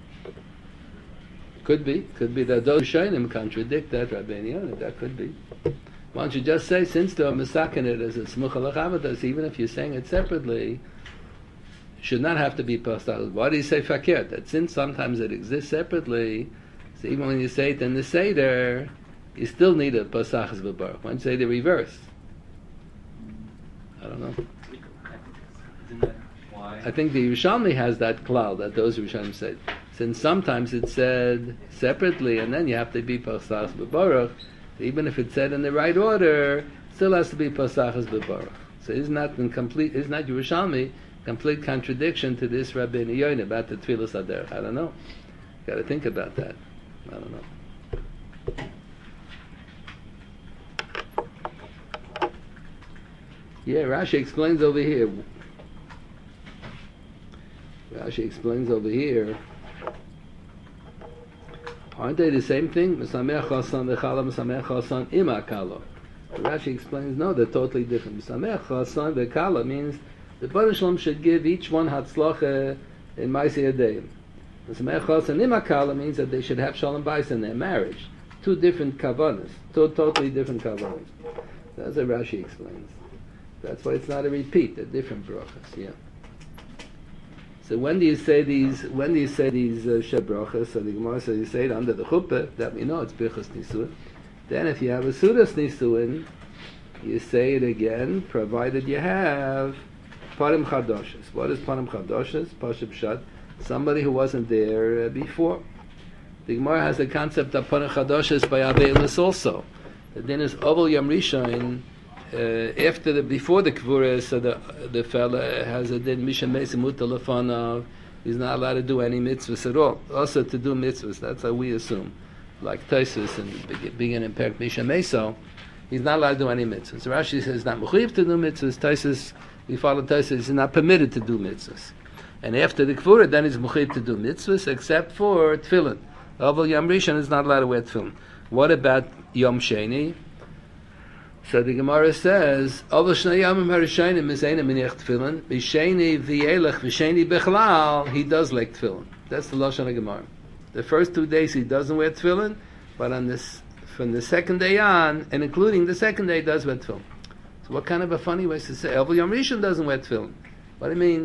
Could be that those Rishonim contradict that Rabbeinu Yonah. That could be. Why don't you just say, since they're misakin it as a Smucha L'Chavatas, even if you're saying it separately, should not have to be pasal. Why do you say fakir? That since sometimes it exists separately, so even when you say it in the Seder, you still need a pasachas b'baruch. Why don't you say the reverse? I don't know. I think the Yerushalmi has that klal that those Yerushalmi said. Since sometimes it's said separately, and then you have to be pasachas b'baruch, even if it's said in the right order, still has to be pasachas b'baruch. So isn't that Yerushalmi complete contradiction to this Rabbeinu Yonah about the Tfilas Haderech? I don't know. Got to think about that. I don't know. Yeah, Rashi explains over here. Aren't they the same thing? Mesamech chasan v'chala, mesamech chasan im hakala. Rashi explains, no, they're totally different. Mesamech chasan v'chala means the Baruch Shalom should give each one hatzlacha in Ma'aseh Yadayim. Mesamech chasan im hakala means that they should have shalom bayis in their marriage. Two different kavanas, two totally different kavanas. That's what Rashi explains. That's why it's not a repeat. They're different brachas. Yeah. So when do you say these? Shebrachas? So the Gemara says you say it under the chuppah. That we know it's birchas nisuin. Then if you have a sudas nisuin, you say it again, provided you have parim chadoshes. What is parim chadoshes? Pashup pshat. Somebody who wasn't there before. The Gemara has the concept of parim chadoshes by aveilus also. The din is oval yom rishon. Before the kvura, so the fella has a din misha mesim utalafanav. He's not allowed to do any mitzvahs at all. Also to do mitzvahs, that's how we assume. Like Taisus and begin in Perk misha meso, he's not allowed to do any mitzvahs. Rashi says not mechuyev to do mitzvahs. Taisus, we follow Taisus, he's not permitted to do mitzvahs. And after the kvura, then he's mechuyev to do mitzvahs, except for tefillin. Oval Yom Rishon is not allowed to wear tefillin. What about Yom Sheni? So the Gemara says, "Oval Shnei Yomim Harishayim Mizaina Miniach Tefillin, B'Sheni V'Yelech V'Sheni Bechlal." He does like tefillin. That's the lashon of Gemara. The first 2 days he doesn't wear tefillin, but from the second day on, and including the second day, he does wear tefillin. So what kind of a funny way to say Oval Yom Rishon doesn't wear tefillin? What do you mean?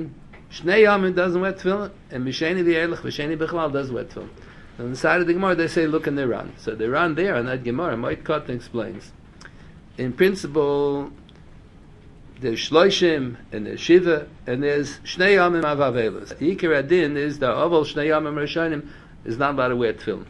Shnei Yamim doesn't wear tefillin, and Misheni v'Eilach v'Sheni B'chlal does wear tefillin. On the side of the Gemara, they say, look in the Ran. So the Ran there, on that Gemara, Moed Katan explains. In principle, there's Shloishim, and there's Shiva, and there's Shnei Yamim Avavelos. Yikar Adin is the Oval Shnei Yamim Rishonim is not allowed to wear tefillin.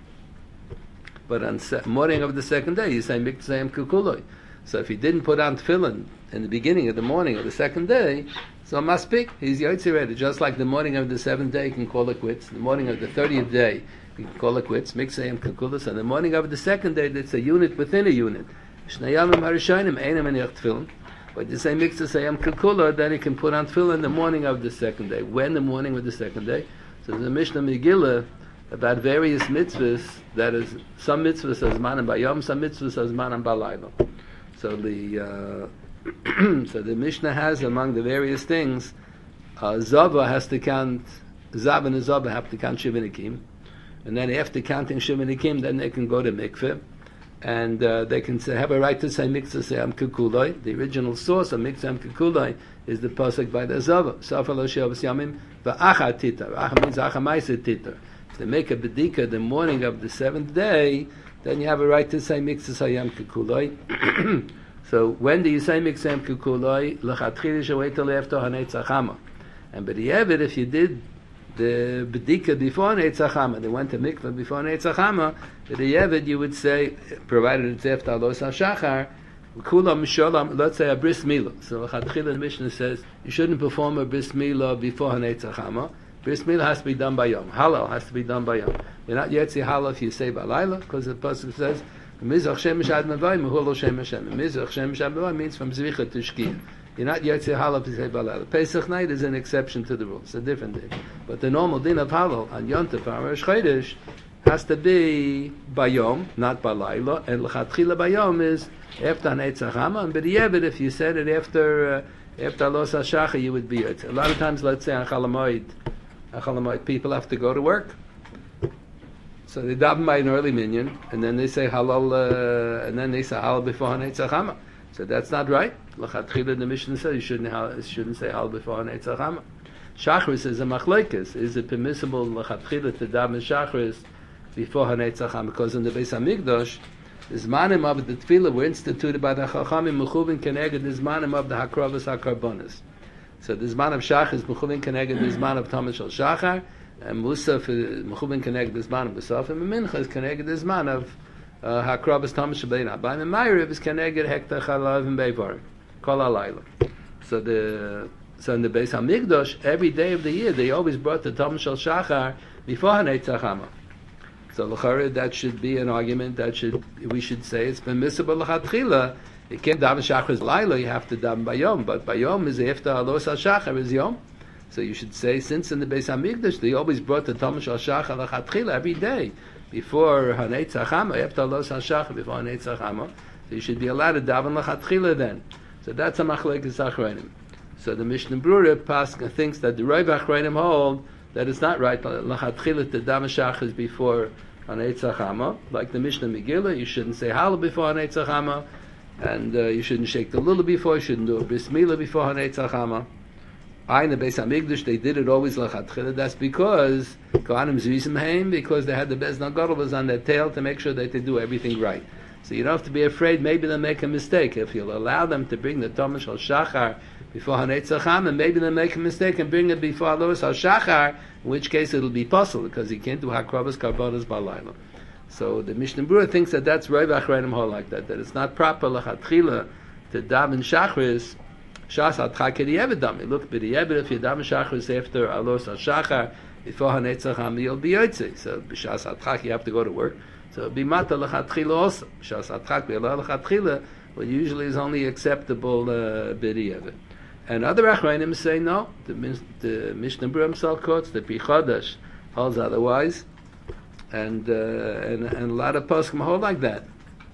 But on morning of the second day, you say Miktsayim Kukuloi. So if he didn't put on tefillin in the beginning of the morning of the second day, so must speak. He's Yotze ready. Just like the morning of the seventh day, you can call it quits. The morning of the 30th day, you can call it quits. Miktsayim Kukulos. And the morning of the second day, that's a unit within a unit. Shnei Yamim Harishonim Einam Eniach Tefillin. But you say Miktsayim Kukuloi, then he can put on tefillin the morning of the second day. When the morning of the second day? So there's a Mishnah Megillah about various mitzvahs, that is, some mitzvahs as manam bayom, some mitzvahs as manam balayla. So the so the Mishnah has among the various things, Zava has to count, Zav and Zava have to count Shivinikim, and then after counting Shivinikim, then they can go to mikveh, and they can have a right to say Miktsayim Kukuloi. The original source of Miktsayim Kukuloi is the pasuk by the Zava. Safa lo she'avos yamim va'acha titar. Acha means acha ma'aseh titar. If they make a bedika the morning of the seventh day, then you have a right to say Miktsayim Kukuloi. So when do you say Miktsayim Kukuloi? L'chatchila shewait till after Hanetzach Hama. And b'di'evid, if you did the bedika before Netzach Hama, they went to mikveh before Netzach Hama, b'di'evid you would say, provided it's after Alos HaShachar, Kulam Shalom, let's say a bris milah. So l'chatchila the Mishnah says you shouldn't perform a bris milah before Hanetzach Hama. Bris milah has to be done by Yom. Halal has to be done by Yom. You're not yet say halal if you say Balayla, because the pasuk says Mizrach Shemesh Ad Mavayim Mehul Shemesh Ad Mizrach Shemesh Ad Mavayim means from Zvicha to Shkia. You're not yet say halal if you say Balayla. Pesach night is an exception to the rule. It's a different day. But the normal din of halal on Yom Tov Rosh Chodesh has to be by Yom, not Balayla, and l'chatchila by Yom is after Netzach Hama. And b'di'evid, if you said it after Alos HaShachar, you would be it. A lot of times, let's say on Chalamoid, people have to go to work, so they daven by an early minyan, and then they say halal, and then they say halal before Hanetzach Hama. So that's not right. L'chatchila, the Mishnah says you shouldn't say halal before Hanetzach Hama. Shachris is a machlokes. Is it permissible l'chatchila to daven Shachris before Hanetzach Hama? Because in the Beis Hamikdash, the zmanim of the tefillah were instituted by the Chachamim mechuvin keneged the zmanim of the hakravas hakarbonis. So the Zman of Shachar is Mechuvin Keneged the Zman of Thomas Shal Shachar, and Musaf is Mechuvin Keneged the Zman of Musaf, and Mincha is Keneged the Zman of Hakrabas Thomas Shal Bein Abayim, and Ma'ariv is Keneged Hekta Chalav and Beivar, Kol HaLayla. So in the Beis HaMikdash, every day of the year, they always brought the Thomas Shal Shachar before Hanetzach Hama. So l'chara, that should be an argument we should say it's permissible l'chatchila. You can't daven Shachris Laila, you have to daven Bayom, but Bayom is after Alos HaShachar is Yom. So you should say, since in the Beis HaMikdash they always brought the Talmud Shal Shachar l'chatchila every day before Hanetzach Hama, after Alos HaShachar, before Hanetzach Hama, so you should be allowed to daven l'chatchila then. So that's a machlekes achronim. So the Mishnah Brura Pascha thinks that the Rov achronim hold that it's not right l'chatchila to daven Shachris before Hanetzach Hama, like the Mishnah Megillah. You shouldn't say halal before Hanetzach Hama, and you shouldn't shake the lulav before, you shouldn't do a bris milah before Hanetzach Hama. In the Beis HaMikdash, they did it always l'chatchila. That's because Kohanim Zrizim Haim, because they had the Beis Nagadol on their tail to make sure that they do everything right. So you don't have to be afraid maybe they'll make a mistake. If you'll allow them to bring the Talmud Shal Shachar before Hanetzach Hama, maybe they'll make a mistake and bring it before Alos HaShachar, in which case it'll be possible, because you can't do Hakravas Karbonas Balayla. So the Mishnah Brura thinks that that's Rov achronim hold like that it's not proper l'chatchila to daven Shachris Shas Adchak B'di'evid dami. Look, B'di'evid, if you daven Shachris after Alos HaShachar before Hanetzach Hama, you'll be yotze. So B'shas Adchak you have to go to work. So it'll be mata l'chatchila also. B'shas Adchak b'yala l'chatchila, well, usually is only acceptable B'di'evid. And other achronim say no. The Mishnah Brura himself quotes the Pri Chodesh holds otherwise. And a lot of poskim hold like that.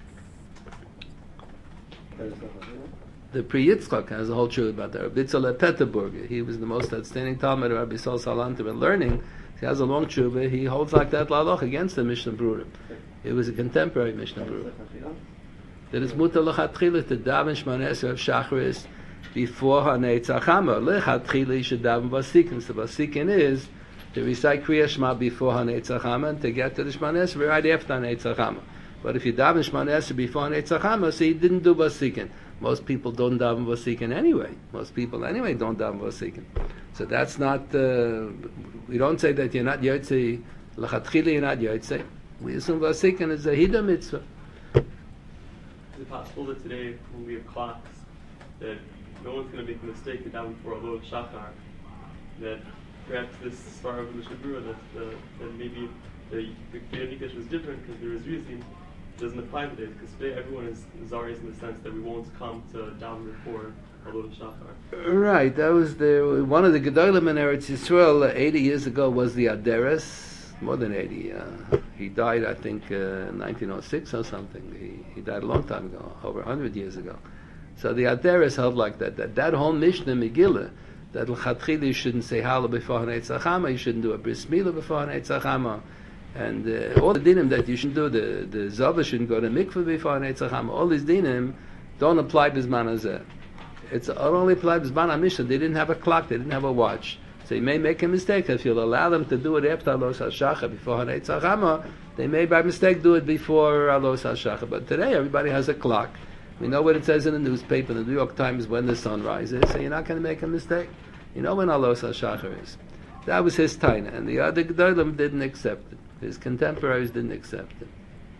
The Pri Yitzchak has a whole truth about that. Rabbi Yitzchak Peterburger, he was the most outstanding Talmud of Rabbi Sol Salanter in learning. He has a long tshuva. He holds like that laloch against the Mishnah Brura. It was a contemporary Mishnah Brura. That is mutar l'chatchila to daven Shmoneh Esrei of Shacharis before Hanetzach Hama. Lechatchila you should daven Vasikin. So Vasikin is to recite Kriya Shema before Hanetzach Hama and to get to the Shemana Esrei right after Hanetzach Hama. But if you daven Shemana Esrei before Hanetzach Hama, so you didn't do Vasikin. Most people don't daven Vasikin anyway. Most people anyway don't daven Vasikin. So that's not, we don't say that you're not Yotzei, Lechatchila you're not Yotzei. We assume Vasikin is a Hida mitzvah. Is it possible that today, when we have clocks, that no one's going to make a mistake to daven before Aloha Shachar? That perhaps this Svar of the Mishnah Berurah, that maybe the Beit HaMikdash was different because there was reason, doesn't apply today, because today everyone is Zarias in the sense that we won't come to daven before Aloha Shachar. Right, that was one of the Gedolim in Eretz Yisrael 80 years ago was the Aderes. More than 80. He died, I think, 1906 or something. He died a long time ago, over 100 years ago. So the Aderes held like that. That whole Mishnah Megillah, that l'chatchila you shouldn't say Hala before Hanetzach Hama, you shouldn't do a Bris Milah before Hanetzach Hama, and all the dinim that you shouldn't do, the Zava shouldn't go to mikveh before Hanetzach Hama. All these dinim don't apply b'zman hazeh. It only applied b'zman HaMishnah. They didn't have a clock, they didn't have a watch. So you may make a mistake. If you'll allow them to do it after Aloha Shachar, before Hanetzach Hama, they may by mistake do it before Aloha Shachar. But today everybody has a clock. We know what it says in the newspaper, the New York Times, when the sun rises, so you're not going to make a mistake. You know when Aloha Shachar is. That was his taina, and the other Gedolim didn't accept it. His contemporaries didn't accept it.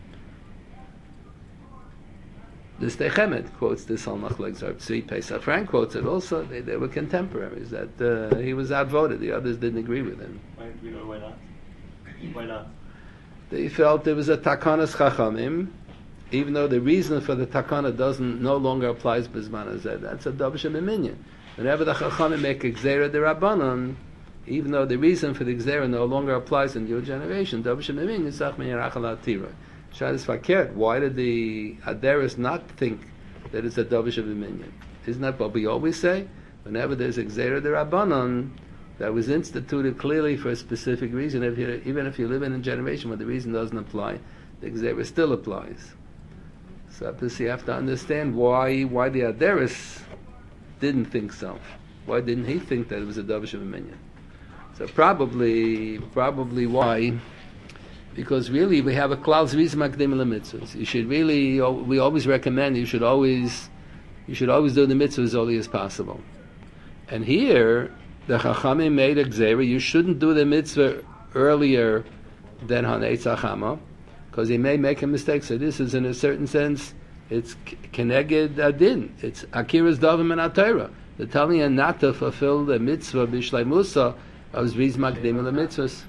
The Steichemet quotes this on Machlek Zar Tzvi. Pesach Frank quotes it also. They were contemporaries, that he was outvoted. The others didn't agree with him. Why not? Why not? They felt there was a takanas chachamim, even though the reason for the takana no longer applies b'zman hazeh. That's a davar sheminyan. Whenever the chachamim make a gzeira derabanan, even though the reason for the gzeira no longer applies in your generation, davar sheminyan is zach min yarachal atira. Shadis fakert. Why did the Aderes not think that it's a davar sheminyan? Isn't that what we always say? Whenever there's a gzeira derabanan that was instituted clearly for a specific reason, even if you live in a generation where the reason doesn't apply, the gzeira still applies. So you have to understand why the Aderes didn't think so. Why didn't he think that it was a davar sheminyan? So probably why? Because really we have a klal zriz makdim lemitzvos. You should really, we always recommend you should always do the mitzvah as early as possible. And here the Chachamim made a gzeira, you shouldn't do the mitzvah earlier than Hanetzach Hama, because he may make a mistake. So this is, in a certain sense, it's keneged adin. It's akiras davim and atayra. They're telling you not to fulfill the mitzvah b'shleimusa of zriz makdim lemitzvos.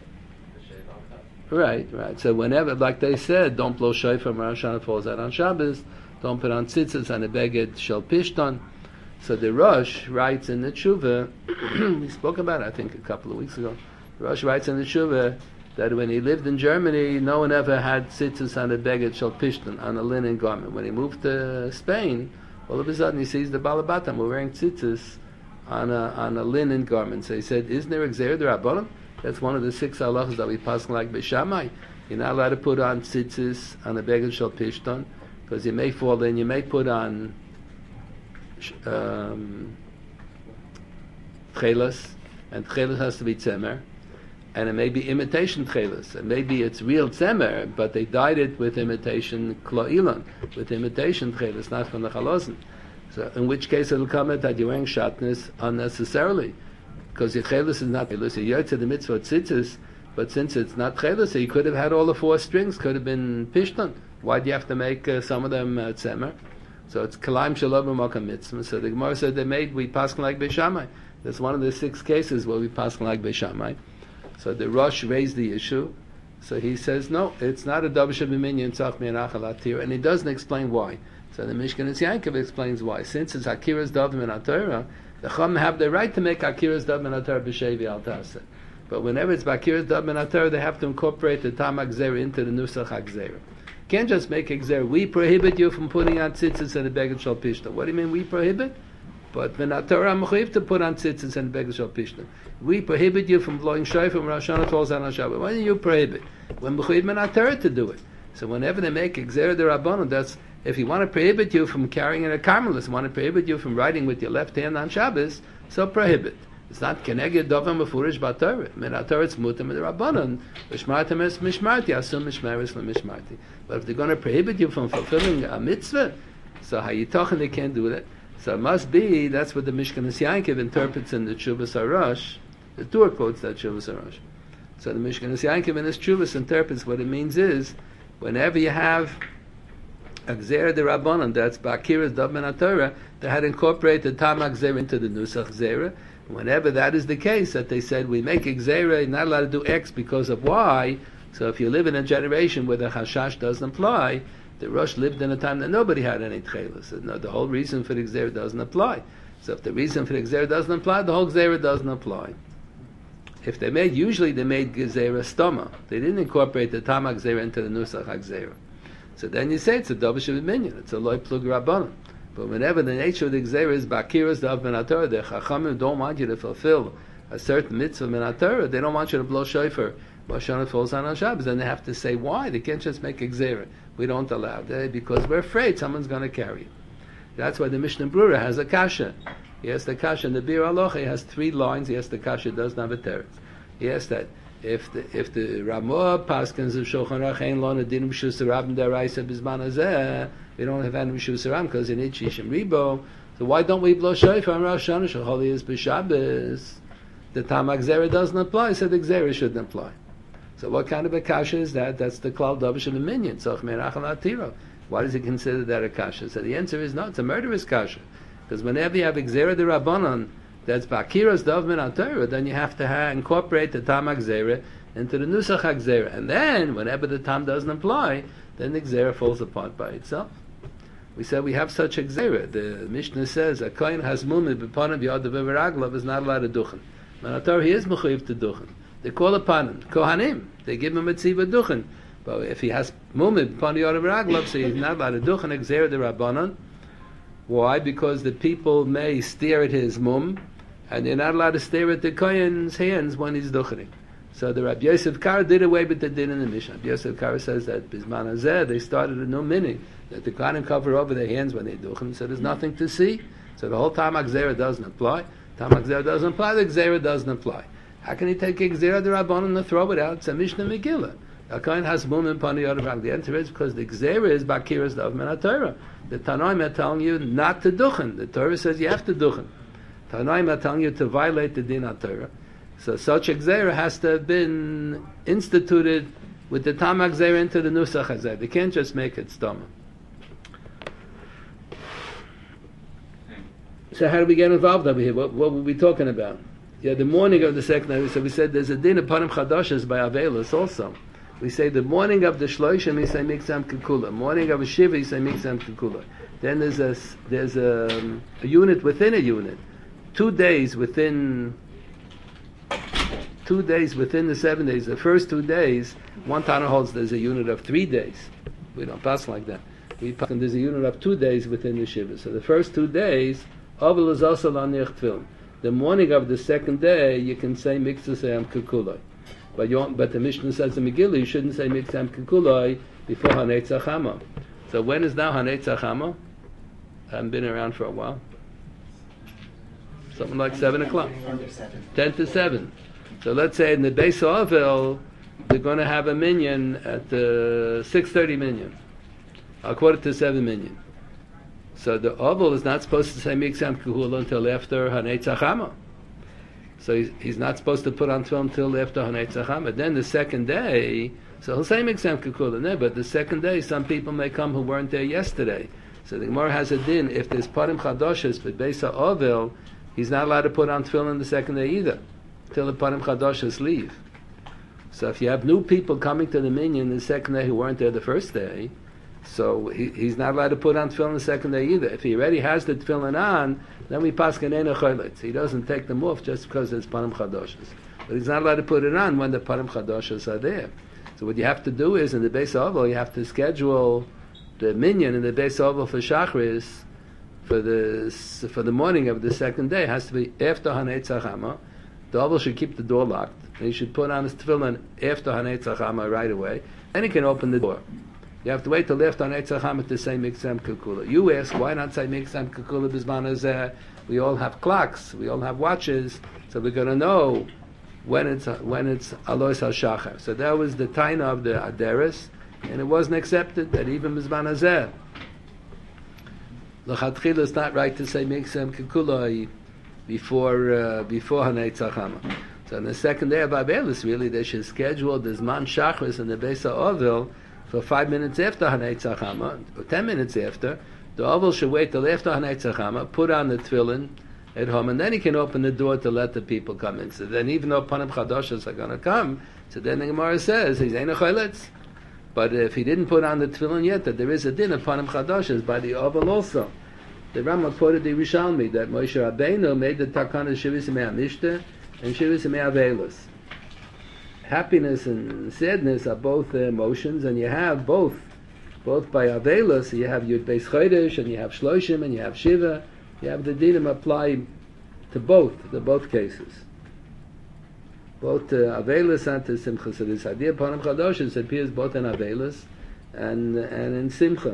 Right. So whenever, like they said, don't blow shofar when Rosh Hashanah falls out on Shabbos, don't put on tzitzis and a beged shel pishton. So the Rosh writes in the Tshuva, we spoke about it, I think, a couple of weeks ago. The Rosh writes in the Tshuva that when he lived in Germany, no one ever had tzitzis on a beged shel pishton, on a linen garment. When he moved to Spain, all of a sudden he sees the Balabatam were wearing tzitzis on a linen garment. So he said, isn't there a gzeira d'Rabbanan? That's one of the 6 halachas that we pass like Beishamai. You're not allowed to put on tzitzis on a beged shel pishton, because you may fall in. You may put on tchelas, and tchelas has to be tzemer, and it may be imitation tchelas, and maybe it's real tzemer, but they dyed it with imitation klo'ilan, with imitation tchelas, not from the chalosin. So in which case it'll come out that you're wearing shatnez unnecessarily. Because your chelis is not chelis, you're to the mitzvah tzitzis, but since it's not chelis, you could have had all the 4 strings, could have been pishton. Why do you have to make some of them tzemer? So it's kalaim shalom b'makam mitzvah. So the Gemara said we pass like Beishamai. That's one of the 6 cases where we pass like Beishamai. So the Rosh raised the issue. So he says, no, it's not a davar sheminyan tzach mi'anachal atira, and he doesn't explain why. So the Mishkan Yankov explains why. Since it's akiras davim and atira, the Chum have the right to make akiras dab and atar b'shevi al taseh. But whenever it's akiras dab and atar, they have to incorporate the tam ha'gzeira into the nusach ha'gzeira. Can't just make a gzeira. We prohibit you from putting on tzitzis and a beged shel pishton. What do you mean we prohibit? But when atar I'm mechuyev to put on tzitzis and a beged shel pishton. We prohibit you from blowing shofar when Rosh Hashanah falls out on Shabbat. Why do you prohibit? When mechuyev and atar to do it. So whenever they make a gzeira d'Rabbanan, If he want to prohibit you from carrying a carmelis, want to prohibit you from writing with your left hand on Shabbos, so prohibit. It's not keneged dovam mefurish b'Torah. Min haTorah it's mutar min Rabbanan. Mishmartim es mishmarti, asum mishmeres lemishmarti. But if they're going to prohibit you from fulfilling a mitzvah, so hayitochen they can't do that. So it must be, that's what the Mishkanas Yankov interprets in the Tshuvas Harash. The Tur quotes that Tshuvas Harash. So the Mishkanas Yankov in his Tshuvas interprets what it means is, whenever you have a Gzera de Rabbanan, that's Ba'akiras Dov min HaTorah, they had incorporated Tam HaGzera into the Nusach Gzera. Whenever that is the case, that they said, we make a Gzera, you're not allowed to do X because of Y, so if you live in a generation where the Hashash doesn't apply, the Rosh lived in a time that nobody had any Tchelas. So no, the whole reason for the Gzera doesn't apply. So if the reason for the Gzera doesn't apply, the whole Gzera doesn't apply. If they made, usually they made Gzera Stoma. They didn't incorporate the Tam HaGzera into the Nusach HaGzera. So then you say it's a Dovish of Minyan, it's a Loi Plug Rabbanon. But whenever the nature of the Gzera is Ba'akiras Dov min HaTorah, the Chachamim don't want you to fulfill a certain mitzvah min HaTorah, they don't want you to blow shofar. Moshe falls on Shabbos, then they have to say why. They can't just make a Gzera. We don't allow that because we're afraid someone's going to carry it. That's why the Mishnah Brura has a kasha. He has the kasha in the Bir Alocha. He has 3 lines. He has the kasha doesn't have a teretz. He has that if the Ramah paskins of Shulchan Aruch ain't lo nedin b'shus rabim deraisa b'zman hazeh, we don't have any b'shus rabim because you need shishim ribo. So why don't we blow shofar on Rosh Hashanah shecholi is b'Shabbos? The Tam HaGzera doesn't apply, so the Gzera shouldn't apply. So what kind of a kasha is that? That's the klal davish of the minyan. Why does he consider that a kasha? So the answer is no, it's a murderous kasha. Because whenever you have Gzera de Rabbanan, that's Ba'akiras Dov min HaTorah, then you have to incorporate the Tam HaGzera into the Nusach HaGzera. And then, whenever the Tam doesn't apply, then the Gzera falls apart by itself. We said we have such a Gzera. The Mishnah says, a kohen has mumid b'panav yadav v'raglav is not allowed to duchen. Min HaTorah, he is mechuyev to duchen. They call upon him, Kohanim. They give him a tzivah duchen. But if he has mumid b'panav yadav v'raglav, so he's not allowed to duchen, a Gzera de Rabbanan. Why? Because the people may stare at his mum, and they're not allowed to stare at the kohen's hands when he's duchening. So the Rabbi Yosef Kara did away with the din in the Mishnah. Rabbi Yosef Kara says that Bizman Hazeh, they started a new meaning, that the kohanim cover over their hands when they duchen, so there's nothing to see. So the whole Tam HaGzera doesn't apply. Tam HaGzera doesn't apply, the Gzera doesn't apply. How can he take a Gzera de Rabbanan and throw it out? It's a Mishnah Megillah. A kohen has mum and pani yodav. The answer is because the Gzera is Ba'akiras Dov min HaTorah. The Tanoim are telling you not to duchen. The Torah says you have to duchen. Tanoim are telling you to violate the din HaTorah. So such a Gzera has to have been instituted with the Tam HaGzera into the Nusach HaGzera. They can't just make it Stoma. So how do we get involved over here? What were we talking about? Yeah, the morning of the second night, so we said there's a din of Panim Chadashas by Avelis also. We say the morning of the Shloshim, we say Miksam Kikula. Morning of a Shiva, we say Miksam Kikula. Then there's a unit within a unit. 2 days within the 7 days. The first 2 days, one Tana holds there's a unit of 3 days. We don't pass like that. We pass, and there's a unit of 2 days within the Shiva. So the first 2 days, Aval is also Laniach Tfilin. The morning of the second day, you can say Miksam Kikula. But the Mishnah says in Megillah, you shouldn't say Miksam Kikuloi before Hanetzach Hama. So when is now Hanetzach Hama? I haven't been around for a while. Something like 7 o'clock. 10 to 7. So let's say in the Beis Ovel, they're going to have a minyan at 6:30 minyan. 6:45 minyan. So the Ovel is not supposed to say Miksam Kikula until after Hanetzach Hama. So he's not supposed to put on film until after Hanetzach Hama. Then the second day, so he'll say Miksam Kikula, but the second day, some people may come who weren't there yesterday. So the Gemara has a din, if there's Parim Chadoshes, but Beis Ovel, he's not allowed to put on tefillin the second day either, till the Parim Chadoshes leave. So if you have new people coming to the minyan the second day who weren't there the first day, so he's not allowed to put on tefillin the second day either. If he already has the tefillin on, then we pass Ganena Choletz. He doesn't take them off just because it's Parim Chadoshes. But he's not allowed to put it on when the Parim Chadoshes are there. So what you have to do is, in the Beis Ovel, you have to schedule the minyan in the Beis Ovel for Shachris for the morning of the second day. It has to be after Hanetzach Hama. The Ovel should keep the door locked. And he should put on his tefillin after Hanetzach Hama right away. Then he can open the door. You have to wait till after Hanei Tzachama to say Miksem Kekula. You ask, why not say Miksem Kekula Bizman Hazeh? We all have clocks, we all have watches, so we're going to know when it's Alois HaShachar. So that was the taina of the Aderes, and it wasn't accepted that even Bizman Hazeh. L'chatchila, it's not right to say Miksem Kekula before Hanei Tzachama. So on the second day of Avelis, really, they should schedule the Zman Shachris in the Beis HaOvel for 5 minutes after Hanei Tzachama, or 10 minutes after. The Ovel should wait till after Hanei Tzachama, put on the tefillin at home, and then he can open the door to let the people come in. So then, even though Panim Chadoshos are going to come, so then the Gemara says, he's Ein HaCholetz. But if he didn't put on the tefillin yet, that there is a din of Panim Chadoshos by the Ovel also. The Rambam quoted the Yerushalmi that Moshe Rabbeinu made the Takana Shivus Yemei HaMishta and Shivus Yemei Avelos. Happiness and sadness are both emotions, and you have both by Avelos. You have Yud Beis Chodesh, and you have Shloshim, and you have Shiva. You have the dinim apply to both cases. Both Avelos and to Simcha. So this idea of Panim Chadoshos appears both in Avelos and in Simcha.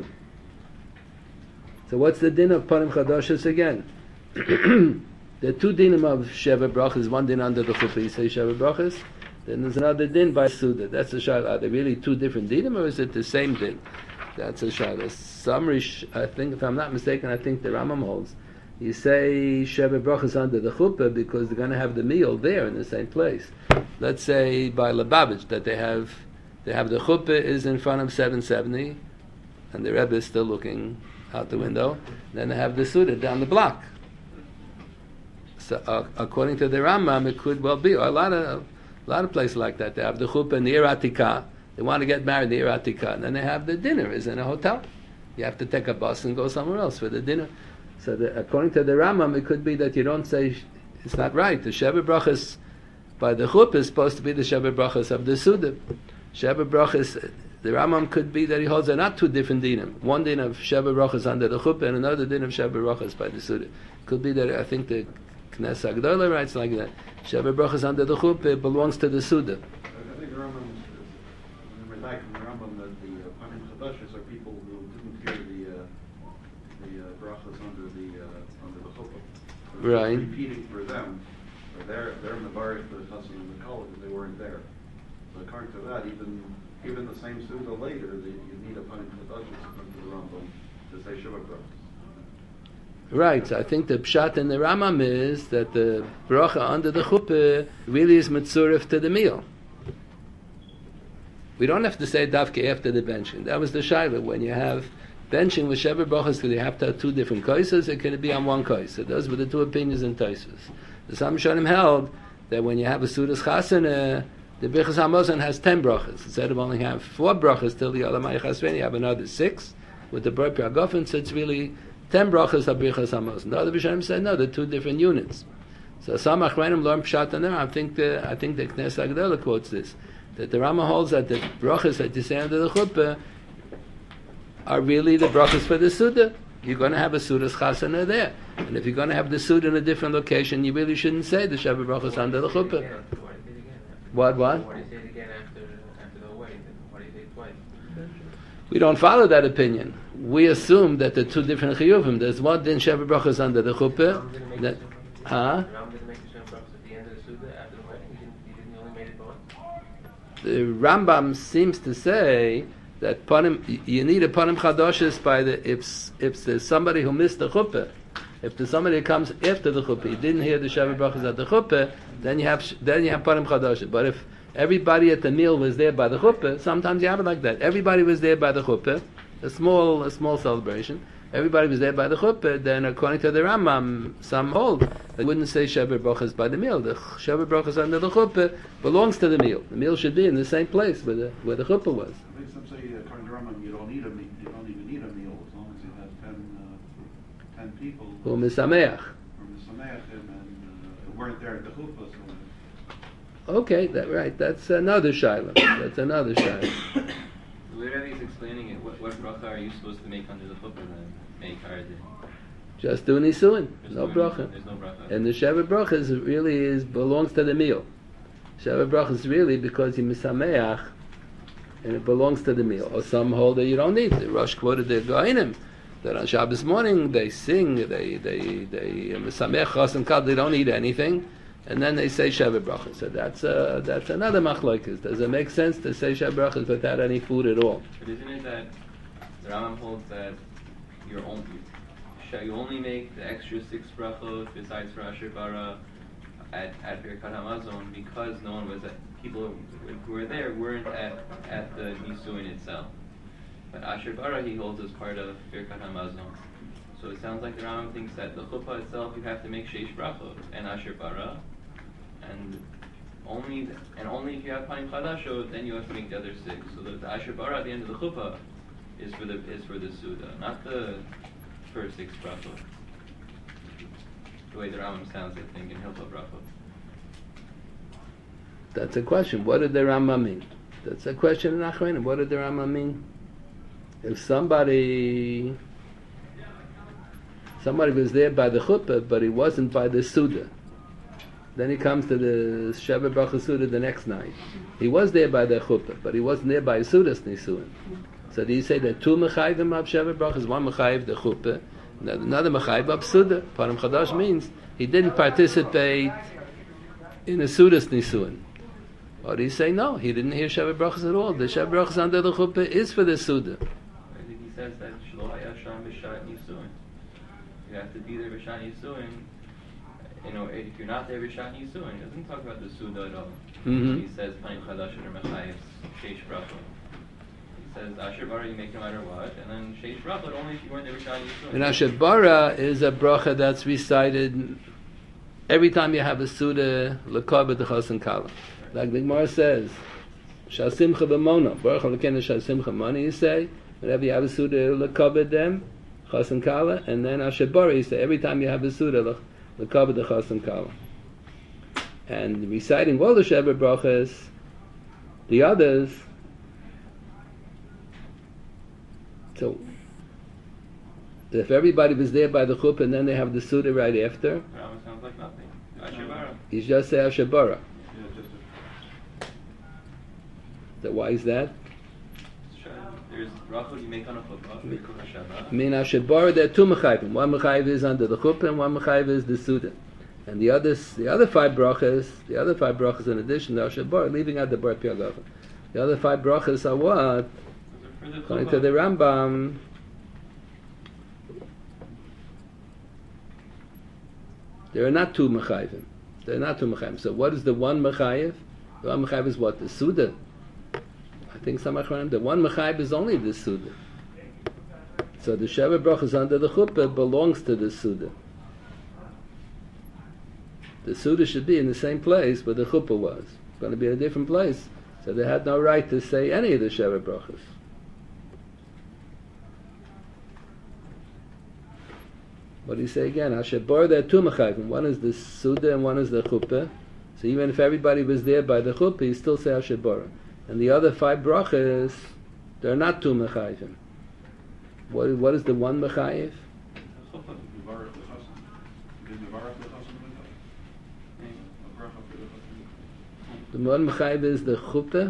So what's the din of Panim Chadoshos again? There are two dinim of Sheva Brachas. One din under the Chuppah, you say Sheva Brachas. Then there's another din by Suda. That's a shayla. Are they really two different dinim, or is it the same din? That's a shayla. Some I think, if I'm not mistaken, I think the Rambam holds. You say Sheva Brachas under the Chuppah because they're going to have the meal there in the same place. Let's say by Lubavitch that they have the Chuppah is in front of 770, and the Rebbe is still looking out the window. Then they have the Suda down the block. So according to the Rambam, it could well be, or a lot of places like that. They have the chuppah in the Ir Atikah. They want to get married in the Ir Atikah, and then they have the dinner is in a hotel. You have to take a bus and go somewhere else for the dinner. So according to the Rambam, it could be that you don't say, it's not right. The Sheva Brachas by the chuppah is supposed to be the Sheva Brachas of the Suda. Sheva Brachas, the Rambam could be that he holds are not two different dinim. One din of Sheva Brachas under the chuppah and another din of Sheva Brachas by the Suda. Could be that I think the Knesset Agdola writes like that. Sheva Brachas under the chuppah belongs to the Suda. I think the Rambam is back from the Rambam that the Panim Chadoshos are people who didn't hear the brachas under the chuppah. So right. Repeating for them, they're in the bar, the Chassan and the Kol, because they weren't there. So according to that, even the same Suda later, you need a Panim Chadoshos according to the Rambam to say Sheva Brachas. Right, so I think the pshat in the Rambam is that the bracha under the chuppah really is mitzurif to the meal. We don't have to say davke after the benching. That was the shayla. When you have benching with Sheva Brachas, do you have to have two different koises, or can it be on one kois? So those were the two opinions in Tosfos. The Sam Shonim held that when you have a Sudas Chasana, the Birchas HaMazon has 10 brachas. Instead of only have 4 brachas till the Olamai Chasveni, you have another 6 with the Bar Piagofen, so it's really 10 brachas of Birchas HaMazon. The other Bishanim said, no, they're two different units. So some Achreinim learn Pshat on them. I think the Knesset Agdola quotes this, that the Rama holds that the brachas that you say under the chuppah are really the brachas for the Suda. You're going to have a Sudas Chasana there. And if you're going to have the Suda in a different location, you really shouldn't say the Sheva Brachas under the chuppah. What? Why do you say it again after the wedding? Why do you say it twice? We don't follow that opinion. We assume that the two different chiyuvim. There's one din Sheva Brachas under the chuppah. Ram didn't make the Sheva Brachas at the end of the Suda after the wedding. He only made it once. The Rambam seems to say that you need a panim chadoshis by if there's somebody who missed the chuppah. If there's somebody who comes after the chuppah, you didn't hear the Sheva Brachas at the chuppah, then you have panim chadoshis. But if everybody at the meal was there by the chuppah, sometimes you have it like that. Everybody was there by the chuppah, a small celebration. Everybody was there by the chuppah. Then, according to the Rambam, some hold they wouldn't say Sheva Brachas by the meal. The Sheva Brachas under the chuppah belongs to the meal. The meal should be in the same place where the chuppah was. I think some say, according to Rambam, you don't even need a meal as long as you have 10 people Who misameach. and weren't there at the chuppah. Okay, that's another shayla. That's another shayla. The way Rebbe is explaining it, what bracha are you supposed to make under the chuppah then? Make hard. Just do nisuin. No bracha. There's no bracha. And the Sheva Brachas really belongs to the meal. Sheva Brachas really because you misameach and it belongs to the meal. Or some hold that you don't need. The Rosh quoted the Goinim that on Shabbos morning they sing, they Mesamech Chosen Kal, they don't eat anything, and then they say Sheva Brachas. So that's another machlokes. Does it make sense to say Sheva Brachas without any food at all? But isn't it that the Rambam holds that you only make the extra 6 brachot besides for Asher Bara at Birkat Hamazon because no one was people who were there weren't at the Nisuin itself. But Asher Bara he holds as part of Birkat Hamazon. So it sounds like the Rambam thinks that the chuppah itself you have to make 6 brachot and Asher Bara, and only if you have Panim Chadashot then you have to make the other 6. So the Asher Bara at the end of the chuppah is for the Suda, not the first 6 brachot. The way the Rambam sounds, I think, in Hilchot Brachot. That's a question. What did the Rambam mean? That's a question in Achronim. What did the Rambam mean? If somebody was there by the chuppah, but he wasn't by the Suda, then he comes to the Sheva Bracha Suda the next night. He was there by the chuppah, but he wasn't there by Sudas Nisuin. So do you say that 2 mechayivim of Sheva Brachas, 1 mechayiv the chuppah, another mechayiv of Suda? Panim Chadash means he didn't participate in a Sudas Nisuin. Or do you say no, he didn't hear Sheva Brachas at all? The Sheva Brachas under the chuppah is for the Suda. I think he says that Shlo Hayasham B'Shat Nisuin. You have to be there B'Shat Nisuin. You know, if you're not there B'Shat Nisuin, he doesn't talk about the Suda at all. He says Panim Chadash or Mechayiv Sheish Brachot. Says Asher Bara you make no matter what, and then Sheish Brachot only if you weren't there B'Shat Yisuin. And Asher Bara is a bracha that's recited every time you have a Suda L'kabed Chosen Kala. Like the Gemara says, Shal Simcha B'Mona, Baruch HaLekeinu Shal Simcha Mona, you say, whenever you have a Suda L'kabed them, Chosen Kala, and then Asher Bara you say, every time you have a Suda L'kabed Chosen Kala. And reciting all the Sheva brachas, the others, so if everybody was there by the chuppah and then they have the Suda right after, sounds like nothing. Asher Bara. You just say Asher Bara. So why is that? There's brachot you make on a chuppah. I mean Asher Bara, there are 2 mechayivim. 1 mechayiv is under the chuppah and 1 mechayiv is the Suda. And the other 5 brachas in addition to Asher Bara, leaving out the Bar Piagav. The other 5 brachas are what? According to the Rambam, there are not 2 mechayivim. There are not 2 mechayivim. So what is the 1 mechayiv? The 1 mechayiv is what? The Suda. I think some achronim. The 1 mechayiv is only the Suda. So the Sheva brachas under the chuppah belongs to the Suda. The Suda should be in the same place where the chuppah was. It's going to be in a different place. So they had no right to say any of the Sheva brachas. What do you say again? Asher Bara, there are 2 mechayivim. One is the Suda and one is the chuppah. So even if everybody was there by the chuppah, you still say Asher Bara. And the other 5 brachas, there are not 2 mechayivim. What is the 1 mechayiv? The 1 mechayiv is the chuppah.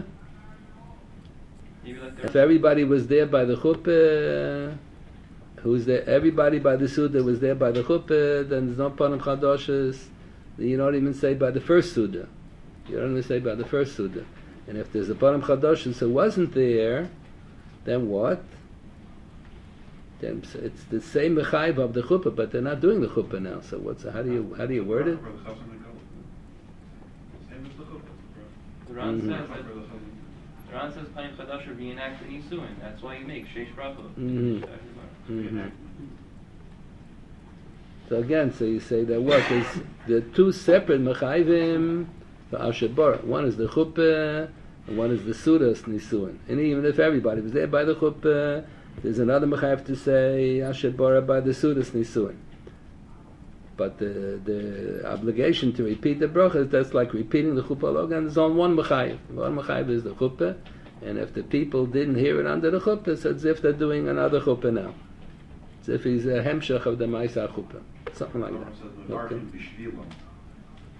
If everybody was there by the chuppah, who's there? Everybody by the Suda was there by the chuppah, then there's no Panim Chadashos. You don't even say by the first Suda. You don't even say by the first Suda. And if there's a Panim Chadashos who wasn't there, then what? Then it's the same mechayiv of the chuppah, but they're not doing the chuppah now. So how do you word it? The Ran says Panim Chadash are reenacting Yisuin. That's why you make Sheish Brachot. So again, so you say that what is the 2 separate mechayivim for Asher Bara. One is the chuppah and one is the Sudas Nisuin. And even if everybody was there by the chuppah, there's another mechayiv to say Asher Bara by the Sudas Nisuin. But the obligation to repeat the brachas, that's like repeating the chuppah logan. There's on 1 mechayiv. 1 mechayiv is the chuppah, and if the people didn't hear it under the chuppah, it's as if they're doing another chuppah now. It's as if he's a hemshach of the ma'aseh chuppah, something like that. Okay.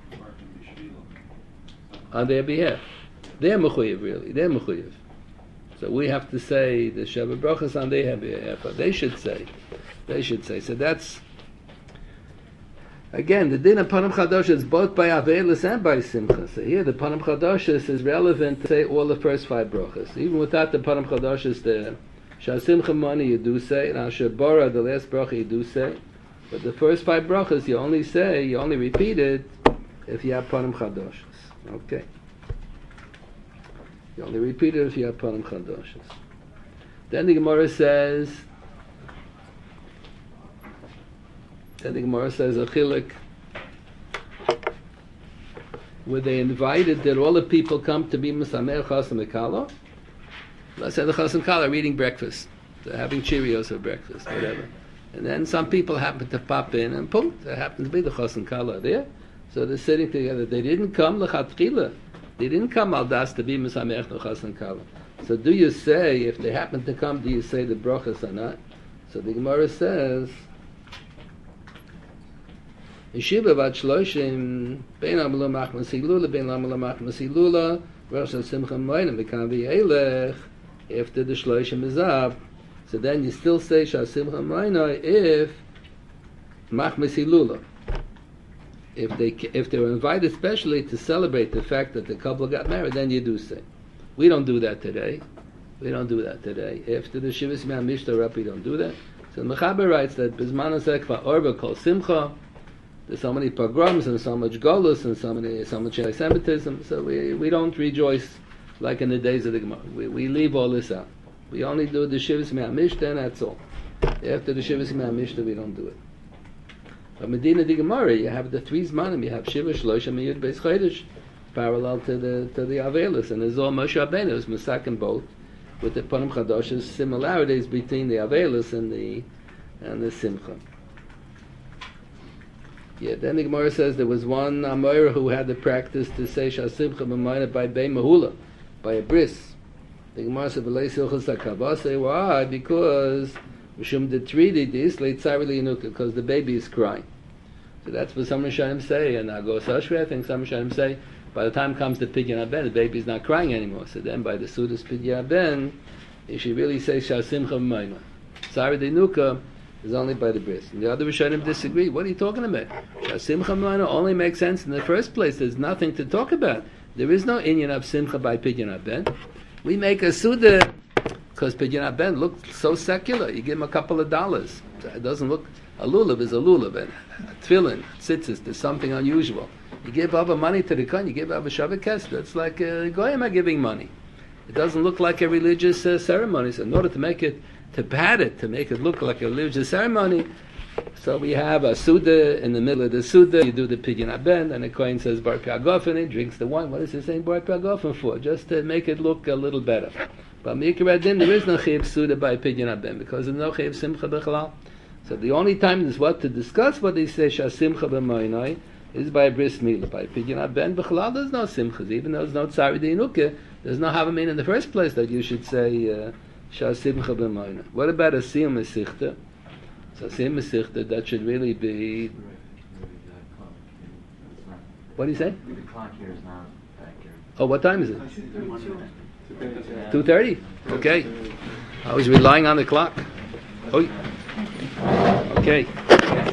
On their behalf, they're mechuyev really. They're mechuyev. So we have to say the Sheva Brachas on they should say. So that's again the din of Panim Chadosh is both by Avelis and by Simcha. So here the Panim Chadosh is relevant to say all the first 5 brachas. Even without the Panim Chadosh there, Shasimcha Mani you do say, and Asher Bara the last bracha you do say, but the first 5 brachas you only repeat it if you have Panim Chadoshes. Okay. You only repeat it if you have Panim Chadoshes. Then the Gemara says a chiluk where they invited that all the people come to be Mesamer Chasam Kala. Let's say the Chasam Kala are eating breakfast. They're having Cheerios for breakfast, whatever. And then some people happen to pop in and boom, there happens to be the Chasam Kala there. So they're sitting together. They didn't come l'chatchila. They didn't come al das to be Mesamer Chasam Kala. So do you say, if they happen to come, do you say the brachas or not? So the Gemara says, Yeshiva vat shloshim bein amalu machmas hilula bein amalu machmas hilula rosh simcha moenim bekan v'yelech after the shloshim is up. So then you still say shal simcha moenim if machmas hilula. If they were invited specially to celebrate the fact that the couple got married, then you do say. We don't do that today. After the Shivas Me'amishta Rap, we don't do that. So the Mechaber writes that Bizman Sekva Orba Kol Simcha. There's so many pogroms and so much golus and so much anti-Semitism. So we don't rejoice like in the days of the Gemara. We leave all this out. We only do the Shivas Me'amishta and that's all. After the Shivas Me'amishta, we don't do it. But Medina the Gemara, you have the 3 Zmanim. You have Shiva Shlosh and Yud Beis Chodesh, parallel to the Avelis, and there's all Moshe Rabbeinu is Masakin both with the Panim Chadosh's similarities between the Avelis and the Simcha. Yeah, then the Gemara says there was one Amoira who had the practice to say Shal Simcha B'Mayna by Bei Mahula, by a bris. The Gemara said V'lei Silchus HaKavah. Why? Because Mishum Detridi Dis Leitzari Li'Yinuka, because the baby is crying. So that's what some Rishonim say, and Agos Ashri, I think some Rishonim say, by the time comes the Pidyon HaBen, the baby's not crying anymore. So then by the Sudas Pidyon HaBen, you should really say Shal Simcha B'Mayna. Tzari Li'Yinuka is only by the bris. And the other Rishonim disagree. What are you talking about? Shal Simcha B'Mayna only makes sense in the first place. There's nothing to talk about. There is no inyan of Simcha by Pidyon HaBen. We make a Suda because Pidyon HaBen looks so secular. You give him a couple of dollars. So it doesn't look... A lulav is a lulav. And a tefillin, tzitzis, there's something unusual. You give Abba money to the Kohen, you give Abba Shavah Kesher. It's like Goyim are giving money. It doesn't look like a religious ceremony. So in order to make it, to pad it, to make it look like a religious ceremony, so we have a Suda in the middle of the Suda. You do the Pidyon HaBen, and the Kohen says Bar Piagofen, he drinks the wine. What is he saying Bar Piagofen for? Just to make it look a little better. But Mikra Adin, there is no Chiyuv Suda by Pidyon HaBen, because there's no Chiyuv Simcha B'Chalal. So the only time there's what to discuss what they say Shal Simcha B'Moinai is by Bris Milah. By Pidyon HaBen B'Chalal there's no Simchas. Even though there's no Tzari D'Yinuka, there's no Havamin in the first place that you should say Shal Simcha B'Moinai. What about a Siyum Mesichta? So Siyum Mesichta, that should really be... What do you say? The clock here is not accurate. Oh, what time is it? 2:30? Okay. I was relying on the clock. Oh. Okay.